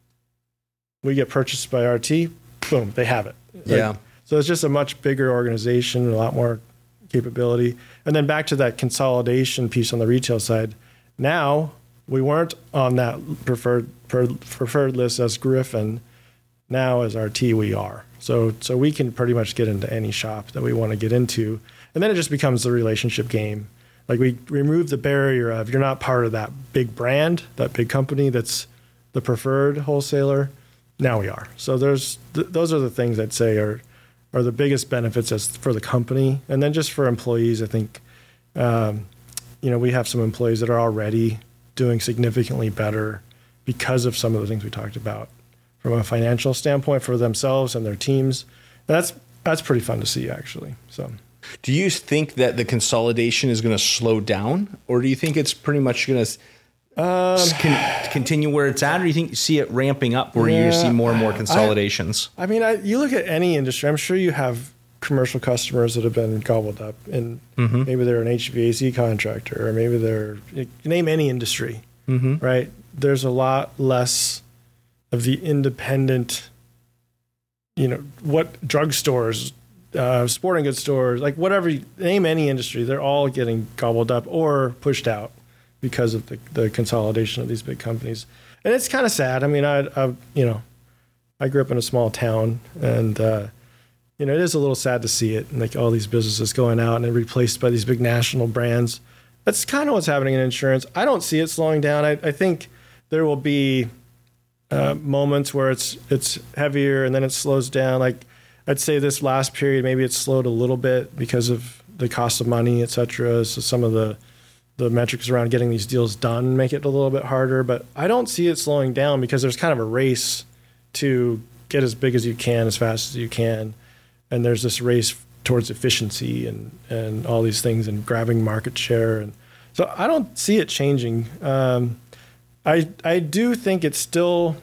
We get purchased by R T, boom, they have it. Like,
yeah.
So it's just a much bigger organization, a lot more capability. And then back to that consolidation piece on the retail side. Now we weren't on that preferred preferred list as Griffin. Now as R T, we are. So so we can pretty much get into any shop that we want to get into. And then it just becomes the relationship game. Like we remove the barrier of you're not part of that big brand, that big company that's the preferred wholesaler. Now we are. So there's th- those are the things I'd say are are the biggest benefits as for the company. And then just for employees, I think, um, you know, we have some employees that are already doing significantly better because of some of the things we talked about from a financial standpoint for themselves and their teams. And that's that's pretty fun to see, actually. So,
do you think that the consolidation is going to slow down, or do you think it's pretty much going to um, con- continue where it's at, or do you think you see it ramping up where yeah, you're going to see more and more consolidations?
I, I mean, I, you look at any industry, I'm sure you have commercial customers that have been gobbled up, and mm-hmm. maybe they're an H V A C contractor, or maybe they're, name any industry, mm-hmm. right? There's a lot less of the independent, you know, what drugstores, uh, sporting goods stores, like whatever, you, name any industry, they're all getting gobbled up or pushed out because of the, the consolidation of these big companies. And it's kind of sad. I mean, I, I, you know, I grew up in a small town, and, uh, you know, it is a little sad to see it, and like all these businesses going out and replaced by these big national brands. That's kind of what's happening in insurance. I don't see it slowing down. I, I think there will be uh, moments where it's it's heavier and then it slows down. Like I'd say this last period, maybe it slowed a little bit because of the cost of money, et cetera. So some of the the metrics around getting these deals done make it a little bit harder. But I don't see it slowing down because there's kind of a race to get as big as you can, as fast as you can. And there's this race towards efficiency and, and all these things and grabbing market share. And so I don't see it changing. Um, I I do think it still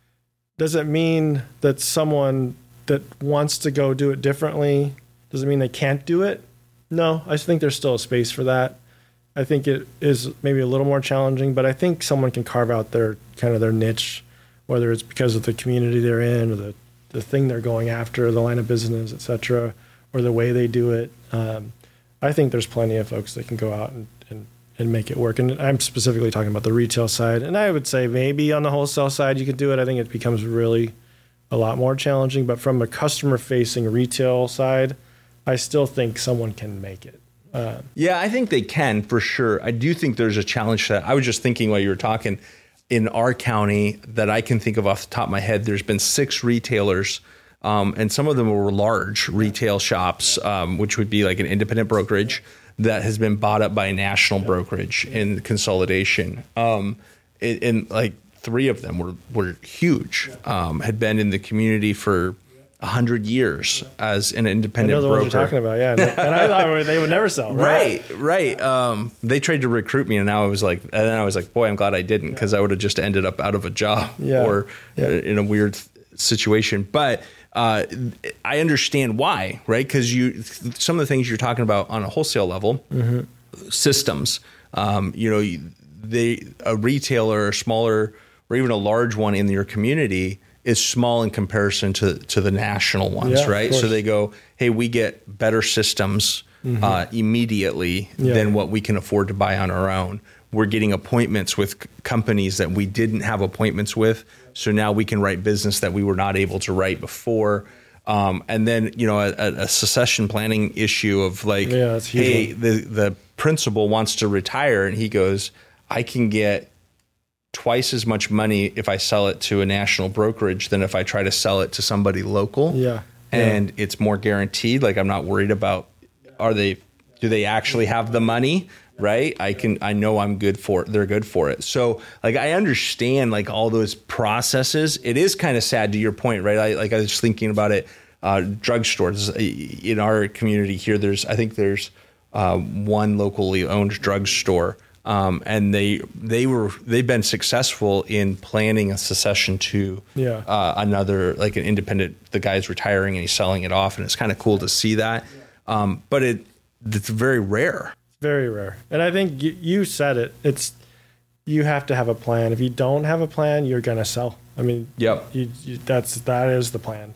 doesn't mean that someone that wants to go do it differently doesn't mean they can't do it. No, I think there's still a space for that. I think it is maybe a little more challenging, but I think someone can carve out their kind of their niche, whether it's because of the community they're in or the, the thing they're going after, the line of business, et cetera, or the way they do it. Um, I think there's plenty of folks that can go out and, and, and make it work. And I'm specifically talking about the retail side. And I would say maybe on the wholesale side you could do it. I think it becomes really a lot more challenging. But from a customer-facing retail side, I still think someone can make it. Uh,
yeah, I think they can for sure. I do think there's a challenge to that. I was just thinking while you were talking, in our county that I can think of off the top of my head, there's been six retailers, um, and some of them were large retail shops, um, which would be like an independent brokerage that has been bought up by a national brokerage in consolidation. Um, and, and like three of them were, were huge, um, had been in the community for a hundred years as an independent
I know the
broker.
Ones you're talking about, yeah. And I thought they would never sell.
Right, right. right. Um, they tried to recruit me, and now I was like, and then I was like, boy, I'm glad I didn't, because I would have just ended up out of a job
yeah.
or
yeah.
in a weird situation. But uh, I understand why, right? Because you, some of the things you're talking about on a wholesale level, mm-hmm. systems. Um, you know, they a retailer, or smaller, or even a large one in your community is small in comparison to, to the national ones,
yeah,
right? So they go, hey, we get better systems mm-hmm. uh, immediately yeah. than what we can afford to buy on our own. We're getting appointments with c- companies that we didn't have appointments with. So now we can write business that we were not able to write before. Um, and then, you know, a, a succession planning issue of like,
yeah,
hey, the, the principal wants to retire, and he goes, I can get twice as much money if I sell it to a national brokerage than if I try to sell it to somebody local.
Yeah.
And
yeah.
it's more guaranteed. Like, I'm not worried about, are they, do they actually have the money? Right. I can, I know I'm good for it. They're good for it. So like, I understand like all those processes. It is kind of sad to your point, right? I, like I was thinking about it, uh, drugstores in our community here. There's, I think there's uh, one locally owned drugstore. Um, and they they were they've been successful in planning a succession to
yeah.
uh, another, like an independent. The guy's retiring and he's selling it off, and it's kind of cool to see that. Um, but it it's very rare.
Very rare. And I think you, you said it. It's you have to have a plan. If you don't have a plan, you're gonna sell. I mean,
yep.
You, you, that's that is the plan.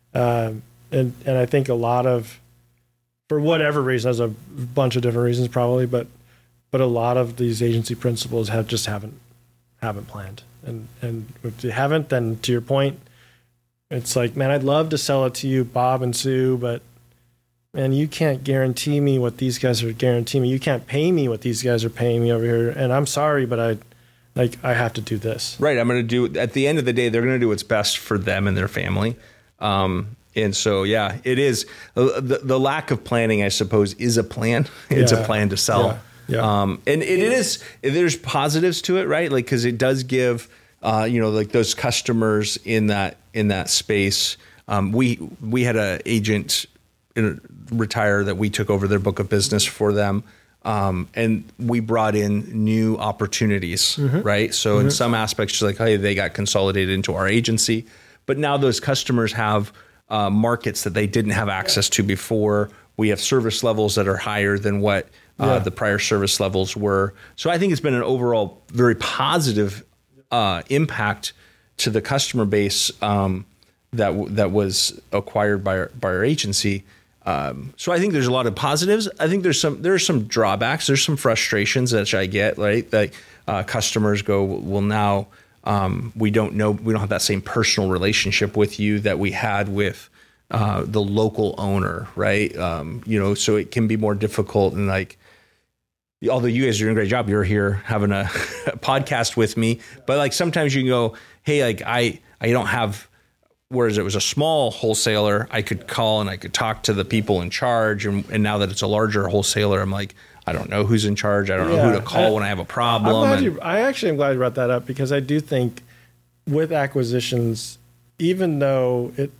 Um, and and I think a lot of, for whatever reason, there's a bunch of different reasons probably, but. But a lot of these agency principals have just haven't haven't planned, and and if they haven't, then to your point, It's like, man, I'd love to sell it to you, Bob and Sue, but man, you can't guarantee me what these guys are guaranteeing me. You can't pay me what these guys are paying me over here. And I'm sorry, but I, like, I have to do this.
Right. I'm going to do, at the end of the day, they're going to do what's best for them and their family. Um, and so, yeah, it is uh, the, the lack of planning, I suppose, is a plan. It's
Yeah.
a plan to sell.
Yeah. Yeah.
Um, and it, it is, there's positives to it, right? Like, cause it does give, uh, you know, like those customers in that, in that space. Um, we, we had a agent in, retire that we took over their book of business for them. Um, and we brought in new opportunities, mm-hmm. right? So mm-hmm. in some aspects, just like, hey, they got consolidated into our agency, but now those customers have uh, markets that they didn't have access to before. We have service levels that are higher than what uh, yeah. the prior service levels were. So I think it's been an overall very positive uh, impact to the customer base um, that w- that was acquired by our, by our agency. Um, so I think there's a lot of positives. I think there's some there's some drawbacks. There's some frustrations that I get, right? That uh, customers go, well, now um, we don't know, we don't have that same personal relationship with you that we had with uh, the local owner, right? Um, you know, so it can be more difficult. And like, although you guys are doing a great job, you're here having a, a podcast with me, but like sometimes you can go, hey, like I I don't have. Whereas it was a small wholesaler, I could call and I could talk to the people in charge. And, and now that it's a larger wholesaler, I'm like, I don't know who's in charge. I don't yeah, know who to call I, when I have a problem.
I'm glad
and,
you, I actually am glad you brought that up, because I do think with acquisitions, even though it,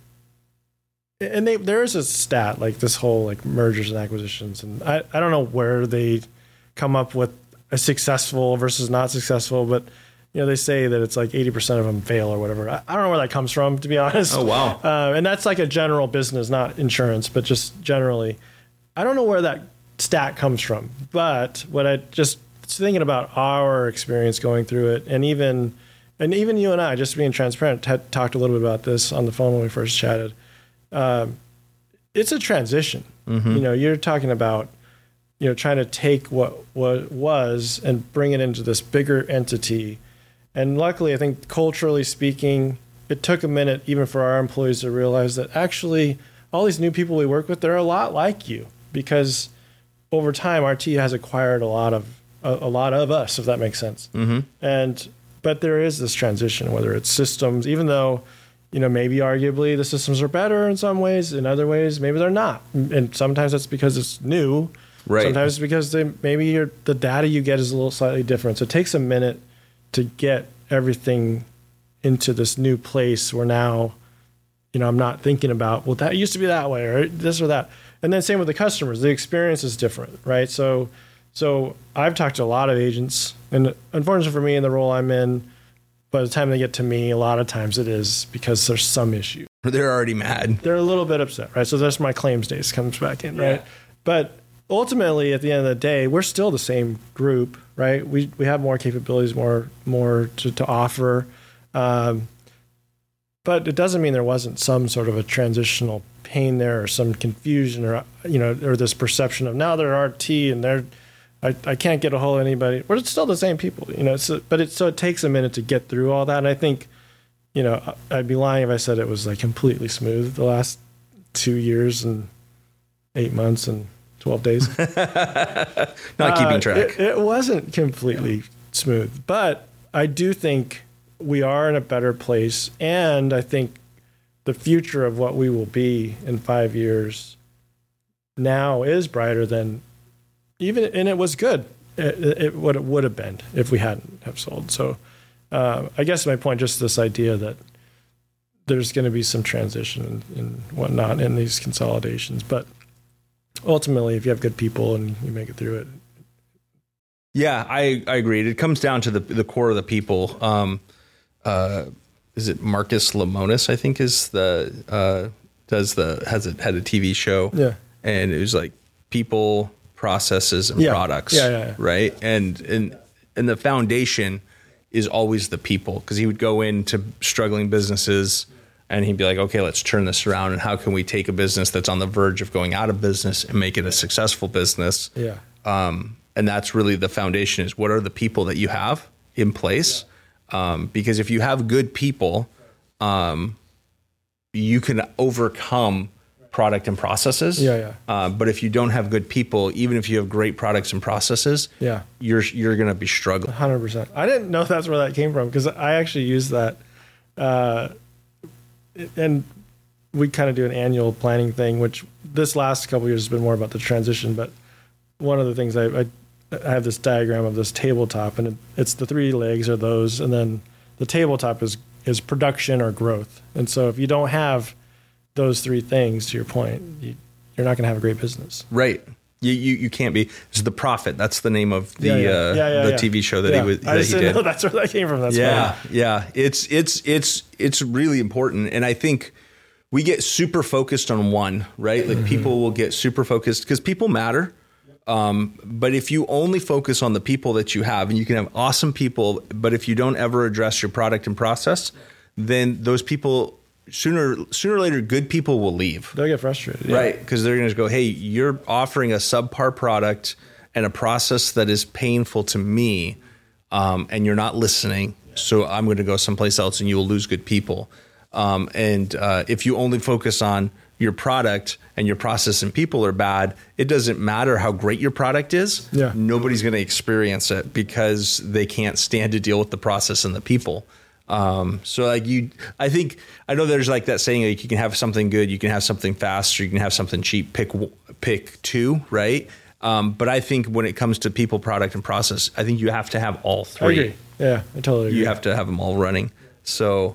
and they, there is a stat, like this whole like mergers and acquisitions. And I, I don't know where they come up with a successful versus not successful, but you know, they say that it's like eighty percent of them fail or whatever. I, I don't know where that comes from, to be honest.
Oh, wow.
Uh, and that's like a general business, not insurance, but just generally. I don't know where that stat comes from. But what I just thinking about our experience going through it, and even and even you and I, just being transparent, had talked a little bit about this on the phone when we first chatted. Um, it's a transition. Mm-hmm. You know, you're talking about, you know, trying to take what, what was and bring it into this bigger entity. And luckily, I think culturally speaking, it took a minute even for our employees to realize that actually all these new people we work with, they're a lot like you, because over time, R T has acquired a lot of a, a lot of us, if that makes sense. Mm-hmm. And but there is this transition, whether it's systems, even though, you know, maybe arguably the systems are better in some ways, in other ways maybe they're not, and sometimes that's because it's new. Right. Sometimes it's because they, maybe you're, the data you get is a little slightly different. So it takes a minute to get everything into this new place where now, you know, I'm not thinking about, well, that used to be that way or this or that. And then same with the customers, the experience is different, right? So, so I've talked to a lot of agents, and unfortunately for me in the role I'm in, by the time they get to me, a lot of times it is because there's some issue.
They're already mad.
They're a little bit upset, right? So that's my claims days comes back in, right? Yeah. But ultimately, at the end of the day, we're still the same group, right? We we have more capabilities, more more to, to offer, um, but it doesn't mean there wasn't some sort of a transitional pain there, or some confusion, or you know, or this perception of now they're R T and they're I, I can't get a hold of anybody. We're still the same people, you know. So, but it so it takes a minute to get through all that, and I think, you know, I'd be lying if I said it was like completely smooth the last two years and eight months and twelve days.
Not keeping
uh,
track.
It, it wasn't completely smooth, but I do think we are in a better place. And I think the future of what we will be in five years now is brighter than even, and it was good. It, it, what it would have been if we hadn't have sold. So uh, I guess my point, just this idea that there's going to be some transition and, and whatnot in these consolidations, but ultimately, if you have good people and you make it through it.
Yeah, I, I agreed. It comes down to the the core of the people. Um, uh, is it Marcus Lemonis? I think is the uh, does the has it had a T V show.
Yeah,
and it was like people, processes, and
yeah.
products.
Yeah, yeah, yeah.
Right, and and and the foundation is always the people, because he would go into struggling businesses. And he'd be like, okay, let's turn this around. And how can we take a business that's on the verge of going out of business and make it a successful business?
Yeah.
Um, and that's really the foundation, is what are the people that you have in place? Um, because if you have good people, um, you can overcome product and processes.
Yeah, yeah.
Uh, but if you don't have good people, even if you have great products and processes,
yeah,
you're you're going to be struggling.
one hundred percent. I didn't know that's where that came from because I actually use that. Uh, and we kind of do an annual planning thing, which this last couple of years has been more about the transition. But one of the things I, I, I have this diagram of this tabletop, and it, it's the three legs are those, and then the tabletop is is production or growth. And so if you don't have those three things, to your point, you, you're not going to have a great business.
Right. You, you you can't be. It's The Profit. That's the name of the
yeah, yeah.
Uh,
Yeah, yeah,
the
yeah.
T V show that
yeah.
he was. That
I just
he
didn't
did.
know that's where that came from. That's
yeah,
funny.
yeah. It's it's it's it's really important, and I think we get super focused on one, right? Like mm-hmm. people will get super focused because people matter. Um, but if you only focus on the people that you have, and you can have awesome people, but if you don't ever address your product and process, then those people sooner sooner or later, good people will leave.
They'll get frustrated. Yeah.
Right. Because they're going to go, hey, you're offering a subpar product and a process that is painful to me, um, and you're not listening. So I'm going to go someplace else and you will lose good people. Um, and uh, if you only focus on your product and your process and people are bad, it doesn't matter how great your product is.
Yeah.
Nobody's going to experience it because they can't stand to deal with the process and the people. Um, so like you, I think, I know there's like that saying, like you can have something good, you can have something fast, or you can have something cheap, pick, pick two, right? Um, but I think when it comes to people, product, and process, I think you have to have all three.
I agree. Yeah, I totally agree.
You have to have them all running. So,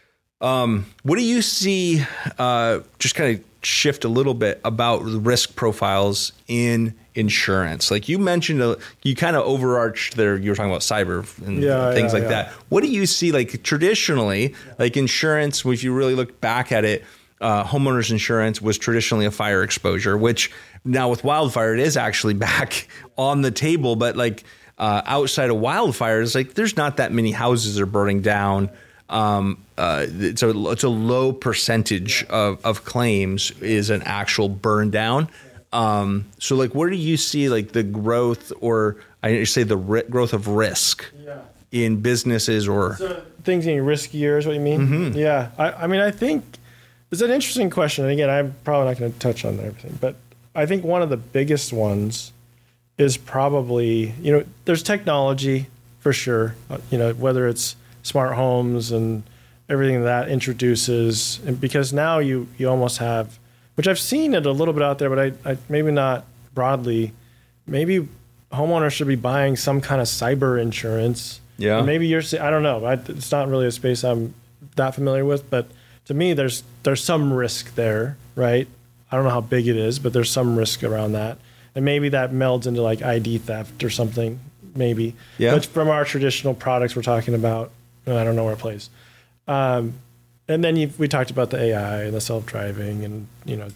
um, what do you see, uh, just kind of shift a little bit about the risk profiles in insurance? Like you mentioned, uh, you kind of overarched there. You were talking about cyber and
yeah,
things
yeah,
like
yeah.
that. What do you see like traditionally, like insurance, if you really look back at it, uh, homeowners insurance was traditionally a fire exposure, which now with wildfire, it is actually back on the table. But like uh, outside of wildfires, like there's not that many houses are burning down. Um, uh, it's a, it's a low percentage of, of claims is an actual burn down. Um, so like, where do you see like the growth, or I say the ri- growth of risk
yeah.
in businesses or
so things getting riskier is what you mean?
Mm-hmm.
Yeah. I, I mean, I think it's an interesting question. And again, I'm probably not going to touch on everything, but I think one of the biggest ones is probably, you know, there's technology for sure, uh, you know, whether it's smart homes and everything that introduces, and because now you, you almost have, which I've seen it a little bit out there, but I, I maybe not broadly, maybe homeowners should be buying some kind of cyber insurance.
Yeah.
And maybe you're, I don't know. I, it's not really a space I'm that familiar with, but to me, there's, there's some risk there, right? I don't know how big it is, but there's some risk around that. And maybe that melds into like I D theft or something, maybe.
Yeah.
But from our traditional products we're talking about, I don't know where it plays. Um, and then you, we talked about the A I and the self-driving and, you know,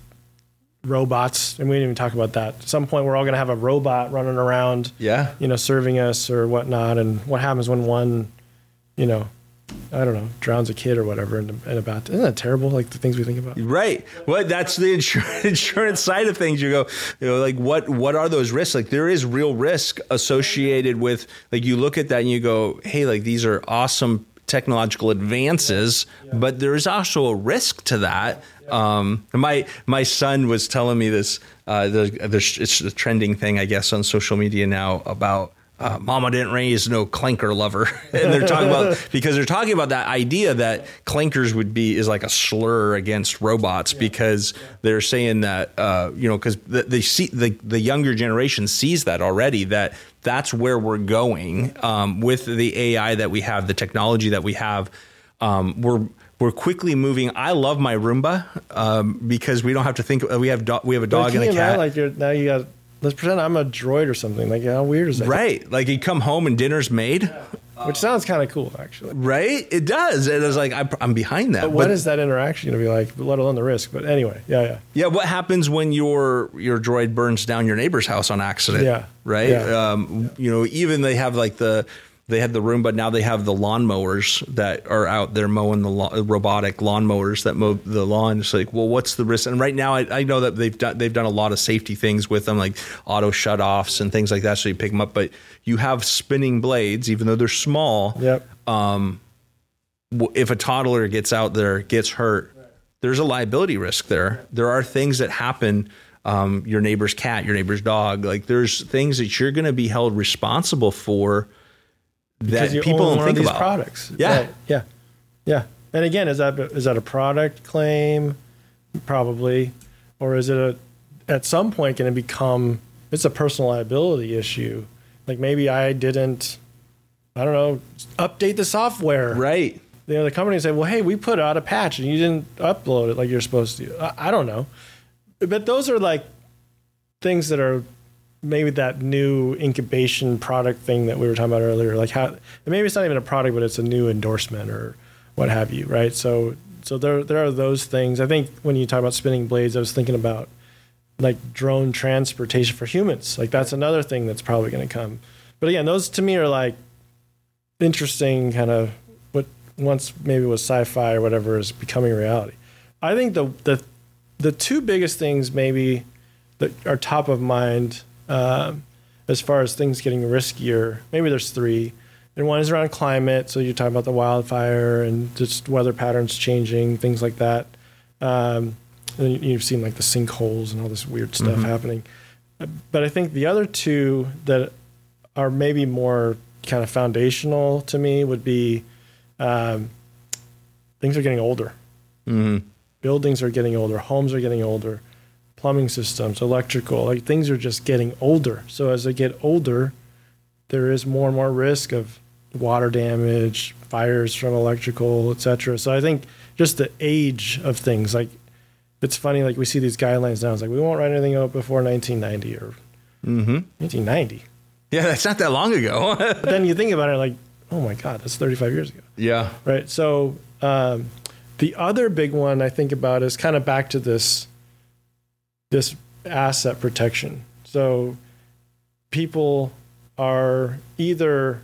robots. And we didn't even talk about that. At some point, we're all going to have a robot running around,
yeah,
you know, serving us or whatnot. And what happens when one, you know, I don't know, drowns a kid or whatever in, in a bathtub. Isn't that terrible? Like the things we think about.
Right. Well, that's the insurance, insurance side of things. You go, you know, like what, what are those risks? Like there is real risk associated with, like you look at that and you go, hey, like these are awesome technological advances, yeah. Yeah. But there is also a risk to that. Yeah. Um, my, my son was telling me this, uh, the, the, it's a trending thing, I guess, on social media now about, Uh, mama didn't raise no clanker lover. And they're talking about, because they're talking about that idea that clankers would be, is like a slur against robots, yeah. because they're saying that, uh, you know, because the, they see the, the younger generation sees that already, that that's where we're going, um, with the A I that we have, the technology that we have. Um, we're, we're quickly moving. I love my Roomba, um, because we don't have to think, we have, do, we have a dog and a cat.
Like you're, now you got, let's pretend I'm a droid or something. Like, how weird is that?
Right. Like you come home and dinner's made.
Yeah. Which sounds kind of cool, actually.
Right? It does. It is like, I'm, I'm behind that.
But what but, is that interaction going to be like, let alone the risk? But anyway, yeah, yeah.
Yeah, what happens when your your droid burns down your neighbor's house on accident?
Yeah.
Right?
Yeah.
Um, you know, even they have like the, they had the Roomba, now they have the lawnmowers that are out there mowing the lo- robotic lawnmowers that mow the lawn. It's like, well, what's the risk? And right now, I, I know that they've done they've done a lot of safety things with them, like auto shutoffs and things like that, so you pick them up. But you have spinning blades, even though they're small.
Yep.
Um, if a toddler gets out there, gets hurt, there's a liability risk there. There are things that happen. Um, your neighbor's cat, your neighbor's dog. Like there's things that you're going to be held responsible for that people don't think
these
about.
Products.
Yeah.
Right. Yeah. Yeah. And again, is that is that a product claim? Probably. Or is it a, at some point going to become, it's a personal liability issue. Like maybe I didn't, I don't know, update the software.
Right.
You know, the company said, well, hey, we put out a patch and you didn't upload it like you're supposed to. I, I don't know. But those are like things that are maybe that new incubation product thing that we were talking about earlier. Like how maybe it's not even a product, but it's a new endorsement or what have you, right? So so there there are those things. I think when you talk about spinning blades, I was thinking about like drone transportation for humans. Like that's another thing that's probably going to come. But again, those to me are like interesting kind of what once maybe was sci-fi or whatever is becoming reality. I think the the The two biggest things maybe that are top of mind um, as far as things getting riskier, maybe there's three. And one is around climate. So you're talking about the wildfire and just weather patterns changing, things like that. Um, and you've seen like the sinkholes and all this weird stuff mm-hmm. happening. But I think the other two that are maybe more kind of foundational to me would be um, things are getting older. Mm-hmm. Buildings are getting older, homes are getting older, plumbing systems, electrical, like things are just getting older. So as they get older, there is more and more risk of water damage, fires from electrical, et cetera. So I think just the age of things, like it's funny, like we see these guidelines now. It's like we won't write anything out before nineteen ninety or mm-hmm. nineteen ninety.
Yeah, that's not that long ago.
But then you think about it, like, oh my God, that's thirty-five years ago.
Yeah.
Right. So um, the other big one I think about is kind of back to this this asset protection. So people are either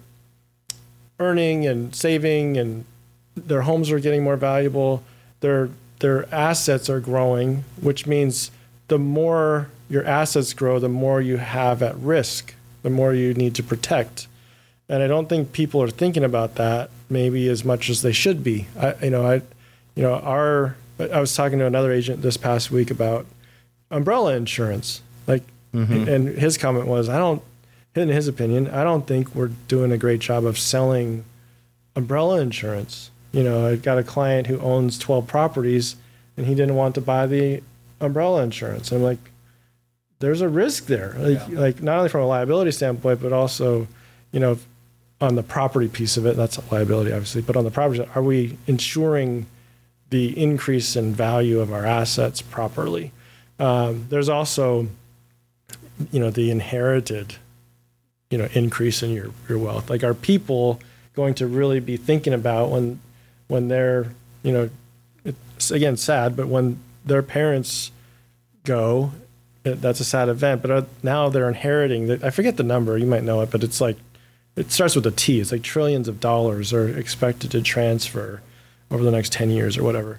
earning and saving, and their homes are getting more valuable. Their their assets are growing, which means the more your assets grow, the more you have at risk, the more you need to protect. And I don't think people are thinking about that maybe as much as they should be. I, you know, I, you know, our. I was talking to another agent this past week about umbrella insurance, like, mm-hmm. and his comment was, I don't. In his opinion, I don't think we're doing a great job of selling umbrella insurance. You know, I got a client who owns twelve properties, and he didn't want to buy the umbrella insurance. I'm like, there's a risk there, like, yeah. like not only from a liability standpoint, but also, you know, on the property piece of it. That's a liability, obviously, but on the property, are we insuring the increase in value of our assets properly? Um, there's also, you know, the inherited, you know, increase in your, your wealth. Like, are people going to really be thinking about when, when they're, you know, it's again sad, but when their parents go, it, that's a sad event. But now they're inheriting. The, I forget the number. You might know it, but it's like, it starts with a T. It's like trillions of dollars are expected to transfer over the next ten years or whatever.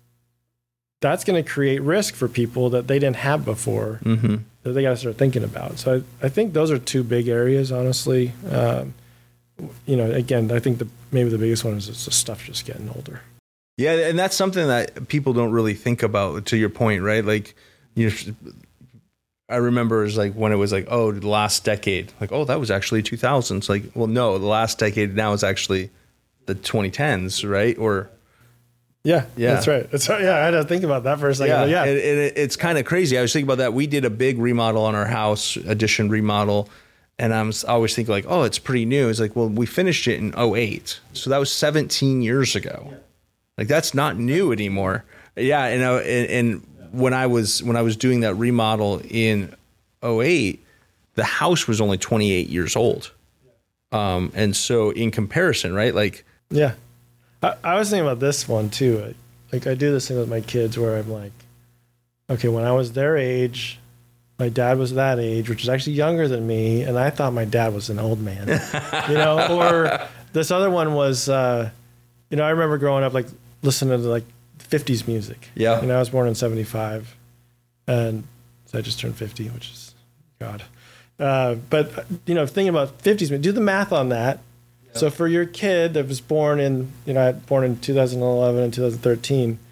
That's going to create risk for people that they didn't have before, mm-hmm. that they got to start thinking about. So I, I think those are two big areas, honestly. Um, you know, again, I think the maybe the biggest one is just the stuff just getting older.
Yeah, and that's something that people don't really think about, to your point, right? Like, you know, I remember it was like when it was like, oh, the last decade. Like, oh, that was actually two thousands. Like, well, no, the last decade now is actually the twenty tens, right? Or
Yeah, yeah, that's right. That's right. Yeah, I had to think about that for a second.
Yeah,
yeah.
And, and it, it's kind of crazy. I was thinking about that. We did a big remodel on our house, addition remodel, and I'm always thinking like, oh, it's pretty new. It's like, well, we finished it in oh eight, so that was seventeen years ago. Yeah. Like, that's not new anymore. Yeah, and, uh, and and when I was when I was doing that remodel in oh eight, the house was only twenty-eight years old, um, and so in comparison, right, like,
yeah. I, I was thinking about this one too. Like, I do this thing with my kids where I'm like, okay, when I was their age, my dad was that age, which is actually younger than me, and I thought my dad was an old man. You know, or this other one was, uh, you know, I remember growing up like listening to like fifties music.
Yeah.
You know, I was born in seventy-five, and so I just turned fifty, which is God. Uh, but you know, thinking about fifties, do the math on that. So for your kid that was born in, you know, born in two thousand eleven and two thousand thirteen,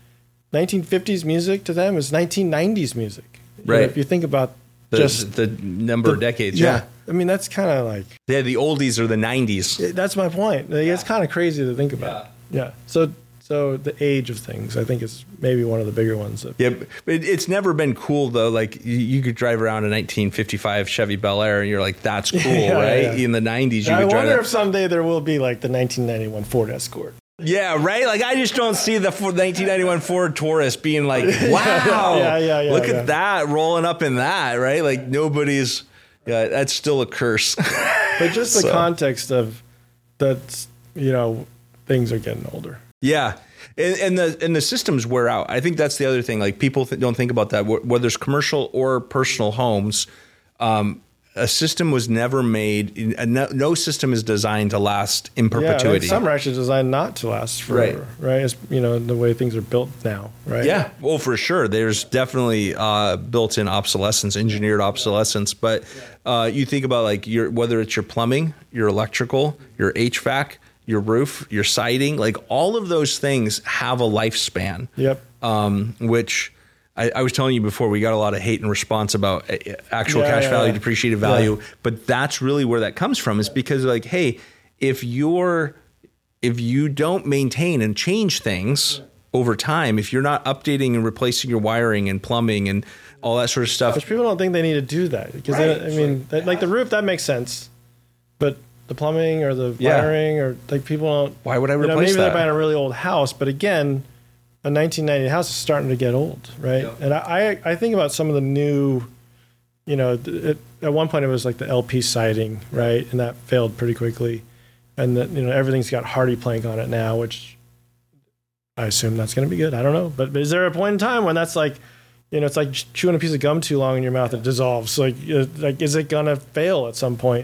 nineteen fifties music to them is nineteen nineties music. You
Right.
know, if you think about
The,
just
the number
the-
of decades.
yeah.
Yeah.
I mean, that's kind of like,
Yeah. The oldies are the nineties.
that's my point. Like, it's kind of crazy to think about. Yeah. So, so the age of things, I think, is maybe one of the bigger ones. That,
Yeah, but it, it's never been cool though. Like you, you could drive around a nineteen fifty-five Chevy Bel Air, and you're like, "That's cool,
Yeah,
right?"
yeah.
In the nineties, you
I
could drive
wonder
that.
if someday there will be like the nineteen ninety-one Ford Escort.
Yeah, right. Like I just don't see the Ford- nineteen ninety-one Ford Taurus being like, "Wow,
Yeah, yeah, yeah,
look
yeah.
at that rolling up in that," right? Like nobody's. Yeah, that's still a curse.
But just the
So-
context of that's, you know, things are getting older.
Yeah. And, and the and the systems wear out. I think that's the other thing. Like people th- don't think about that. Wh- Whether it's commercial or personal homes, um, a system was never made. a No, no system is designed to last in
Yeah,
perpetuity.
and some are actually designed not to last forever, right? It's, you know, the way things are built now, right?
Yeah, well, for sure. There's definitely uh, built-in obsolescence, engineered obsolescence. But uh, you think about like your whether it's your plumbing, your electrical, your H V A C, your roof, your siding, like all of those things have a lifespan.
Yep.
Um, which I, I was telling you before, we got a lot of hate and response about uh, actual
Yeah,
cash
yeah,
value,
yeah.
depreciated value. But that's really where that comes from, is because like, hey, if you're if you don't maintain and change things over time, if you're not updating and replacing your wiring and plumbing and all that sort of stuff,
Which people don't think they need to do that because
Right.
I mean, that, like the roof, that makes sense, but the plumbing or the
Yeah.
wiring or like people don't.
why would I
You know,
replace
maybe they're
that?
buying a really old house, but again, a nineteen ninety house is starting to get old, right? And I, I I think about some of the new, you know, th- it, at one point it was like the L P siding, right, and that failed pretty quickly, and that you know everything's got Hardy plank on it now, which I assume that's going to be good. I don't know, but, but is there a point in time when that's like, you know, it's like chewing a piece of gum too long in your mouth, it dissolves. Like, uh, like is it going to fail at some point?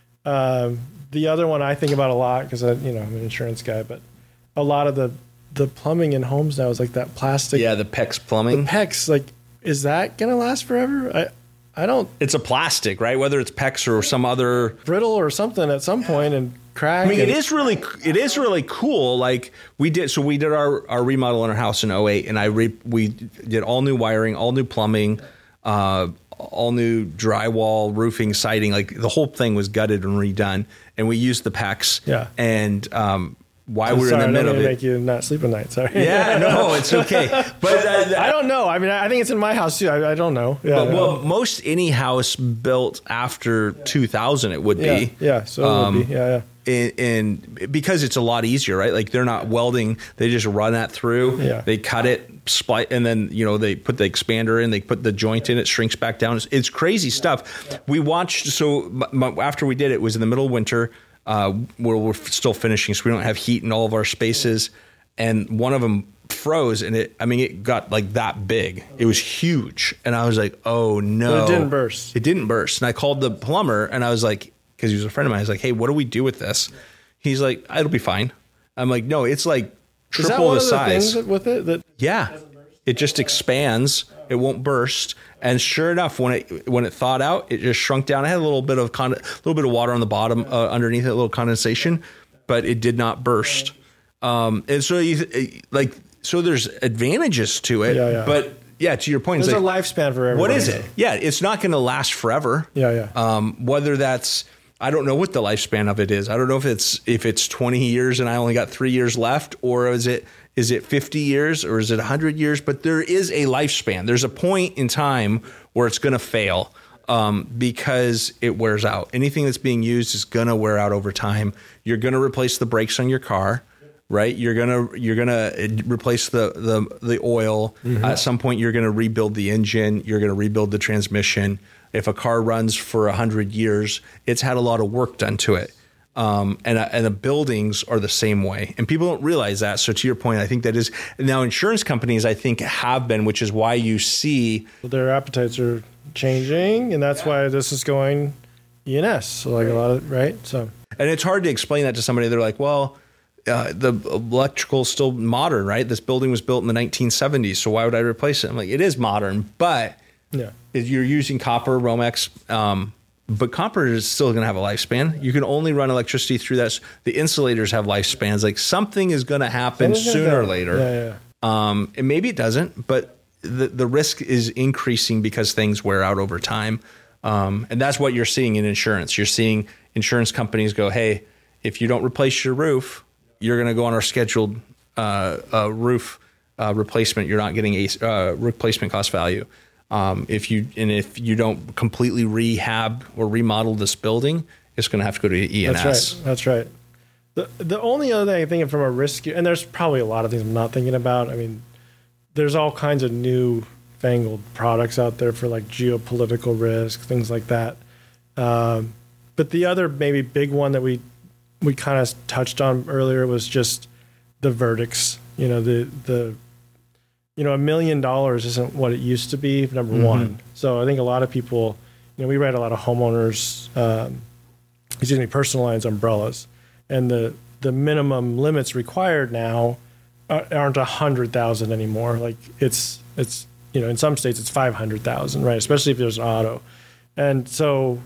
Um, the other one I think about a lot because I, you know, I'm an insurance guy, but a lot of the the plumbing in homes now is like that plastic.
yeah, the PEX plumbing.
PEX, like, is that going to last forever? I I don't
It's a plastic, right? Whether it's PEX or some other.
brittle or something at some point and crack.
I mean,
and,
it is really, it is really cool. Like we did, so we did our, our remodel in our house in oh eight, and I re, we did all new wiring, all new plumbing, uh, all new drywall, roofing, siding. Like the whole thing was gutted and redone, and we used the PEX.
Yeah.
And um, while
I'm
we were
sorry,
in the
I don't
middle
mean
of
to
it,
make you not sleep at night. Sorry.
yeah, no, it's okay. But uh,
I don't know. I mean, I think it's in my house too. I, I don't know. Yeah.
But, well, most any house built after two thousand, it would
yeah.
be.
Yeah. So it
Um,
would be. Yeah. Yeah.
And, and because it's a lot easier, right? Like they're not welding; they just run that through.
Yeah.
They cut it, split, and then you know they put the expander in. They put the joint in. It shrinks back down. It's, it's crazy stuff. We watched. So m- m- after we did it, it was in the middle of winter, uh, where we're still finishing, so we don't have heat in all of our spaces. And one of them froze, and it. I mean, it got like that big. It was huge, and I was like, "Oh no!"
But it didn't burst.
It didn't burst, and I called the plumber, and I was like, because he was a friend of mine. I was like, "Hey, what do we do with this?" He's like, "It'll be fine." I'm like, "No, it's like
Is that
triple
one
the
of the
size."
things with it that
Yeah, it just expands. It won't burst. And sure enough, when it when it thawed out, it just shrunk down. It had a little bit of con- a little bit of water on the bottom uh, underneath it, a little condensation, but it did not burst. Um, and so you like so there's advantages to it,
Yeah, yeah.
but yeah, to your point,
there's
it's
a
like,
lifespan for everything.
what is it? Yeah, it's not going to last forever.
Yeah. Yeah.
Um, whether that's, I don't know what the lifespan of it is. I don't know if it's if it's twenty years and I only got three years left, or is it is it fifty years, or is it one hundred years? But there is a lifespan. There's a point in time where it's going to fail um, because it wears out. Anything that's being used is going to wear out over time. You're going to replace the brakes on your car. Right, you're gonna you're gonna replace the the the oil.
Mm-hmm.
At some point, you're gonna rebuild the engine. You're gonna rebuild the transmission. If a car runs for a hundred years, it's had a lot of work done to it. Um, and uh, and the buildings are the same way, and people don't realize that. So to your point, I think that is now insurance companies, I think, have been, which is why you see
Their appetites are changing, and that's why this is going E and S. So like a lot of right. So
and it's hard to explain that to somebody. They're like, well. Uh, the electrical is still modern, right? This building was built in the nineteen seventies, so why would I replace it? I'm like, it is modern, but
yeah.
if you're using copper, Romex, um, but copper is still going to have a lifespan. You can only run electricity through that. The insulators have lifespans. Like something is going to happen
Something's gonna
sooner or
go.
later.
Yeah. Yeah.
Um, and maybe it doesn't, but the, the risk is increasing because things wear out over time. Um, and that's what you're seeing in insurance. You're seeing insurance companies go, hey, if you don't replace your roof, you're going to go on our scheduled uh, uh, roof uh, replacement. You're not getting a uh, replacement cost value. Um, if you and if you don't completely rehab or remodel this building, it's going to have to go to E and S.
That's right. That's right. The the only other thing I think from a risk, and there's probably a lot of things I'm not thinking about. I mean, there's all kinds of new fangled products out there for like geopolitical risk, things like that. Um, but the other maybe big one that we we kind of touched on earlier was just the verdicts. You know, the the you know, a million dollars isn't what it used to be, number mm-hmm. one. So I think a lot of people, you know, we write a lot of homeowners, um, excuse me, personal lines umbrellas. And the, the minimum limits required now aren't a hundred thousand anymore. Like it's, it's, you know, in some states it's five hundred thousand, right? Especially if there's an auto. And so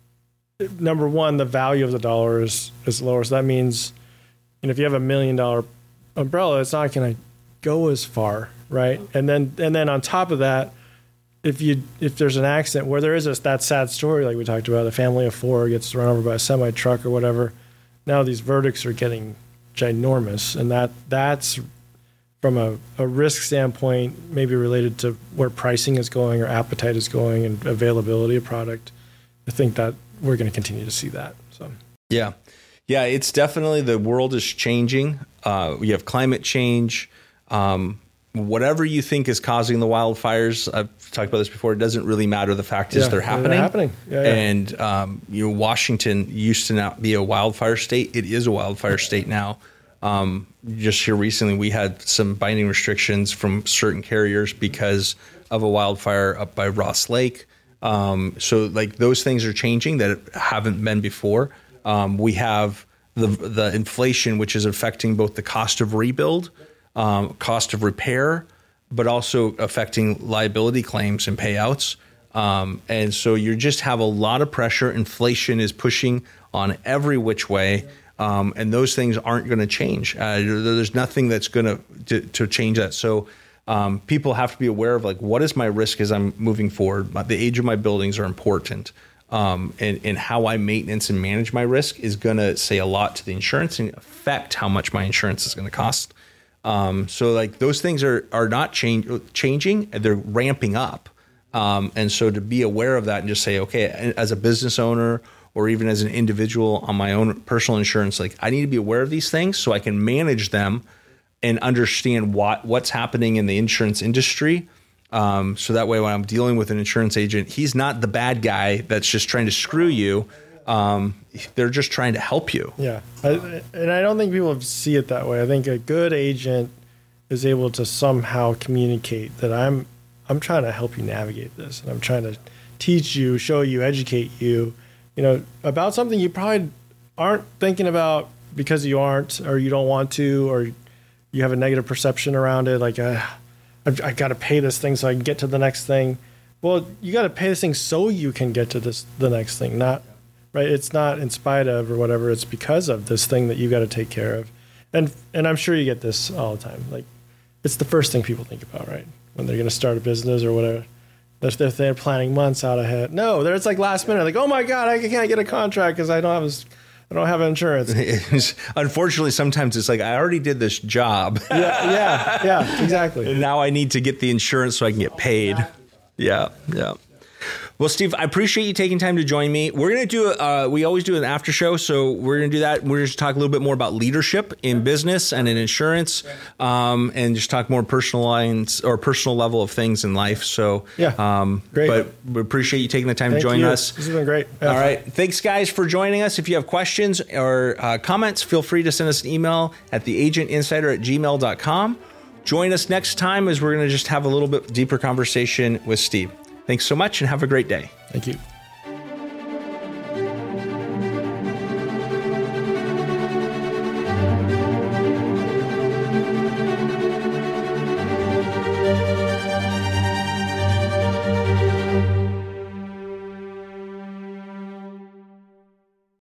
number one, the value of the dollar is, is lower. So that means, you know, if you have a million dollar umbrella, it's not going to go as far, right? And then, and then on top of that, if you, if there's an accident where there is a, that sad story, like we talked about, a family of four gets run over by a semi truck or whatever, now these verdicts are getting ginormous, and that that's from a, a risk standpoint, maybe related to where pricing is going or appetite is going and availability of product. I think that we're going to continue to see that. So
yeah, yeah, it's definitely, the world is changing. Uh, we have climate change. Um, whatever you think is causing the wildfires, I've talked about this before, it doesn't really matter. The fact is
yeah,
they're happening.
They're happening. Yeah, yeah.
And um, you know, Washington used to not be a wildfire state. It is a wildfire state now. Um, just here recently, we had some binding restrictions from certain carriers because of a wildfire up by Ross Lake. Um, so like those things are changing that haven't been before. Um, we have the the inflation, which is affecting both the cost of rebuild, Um, cost of repair, but also affecting liability claims and payouts. Um, and so you just have a lot of pressure. Inflation is pushing on every which way. Um, and those things aren't going to change. Uh, there's nothing that's going to to change that. So um, people have to be aware of like, what is my risk as I'm moving forward? The age of my buildings are important. Um, and, and how I maintenance and manage my risk is going to say a lot to the insurance and affect how much my insurance is going to cost. Um, so like those things are, are not change, changing, they're ramping up. Um, and so to be aware of that and just say, okay, as a business owner or even as an individual on my own personal insurance, like I need to be aware of these things so I can manage them and understand what, what's happening in the insurance industry. Um, so that way when I'm dealing with an insurance agent, he's not the bad guy that's just trying to screw you. Um, they're just trying to help you.
Yeah. I, and I don't think people see it that way. I think a good agent is able to somehow communicate that I'm, I'm trying to help you navigate this, and I'm trying to teach you, show you, educate you, you know, about something you probably aren't thinking about because you aren't, or you don't want to, or you have a negative perception around it. Like, uh, I've, I got to pay this thing so I can get to the next thing. Well, you got to pay this thing so you can get to this, the next thing, not, right? It's not in spite of or whatever. It's because of this thing that you got to take care of. And, and I'm sure you get this all the time. Like, it's the first thing people think about, right? When they're going to start a business or whatever. If they're, they're planning months out ahead. No, they're, it's like last minute. Like, oh my God, I can't get a contract because I don't have a, I don't have insurance.
Unfortunately, sometimes it's like, I already did this job.
yeah, yeah, yeah, exactly.
And now I need to get the insurance so I can get paid. Yeah, yeah. Well, Steve, I appreciate you taking time to join me. We're going to do, uh, we always do an after show, so we're going to do that. We're going to talk a little bit more about leadership in business and in insurance, um, and just talk more personal lines or personal level of things in life. So,
yeah,
um,
great.
But we appreciate you taking the time
Thank
to join
you.
us.
This has been great. Yeah.
All right. Thanks, guys, for joining us. If you have questions or uh, comments, feel free to send us an email at the agent insider at gmail dot com. Join us next time as we're going to just have a little bit deeper conversation with Steve. Thanks so much and have a great day.
Thank you.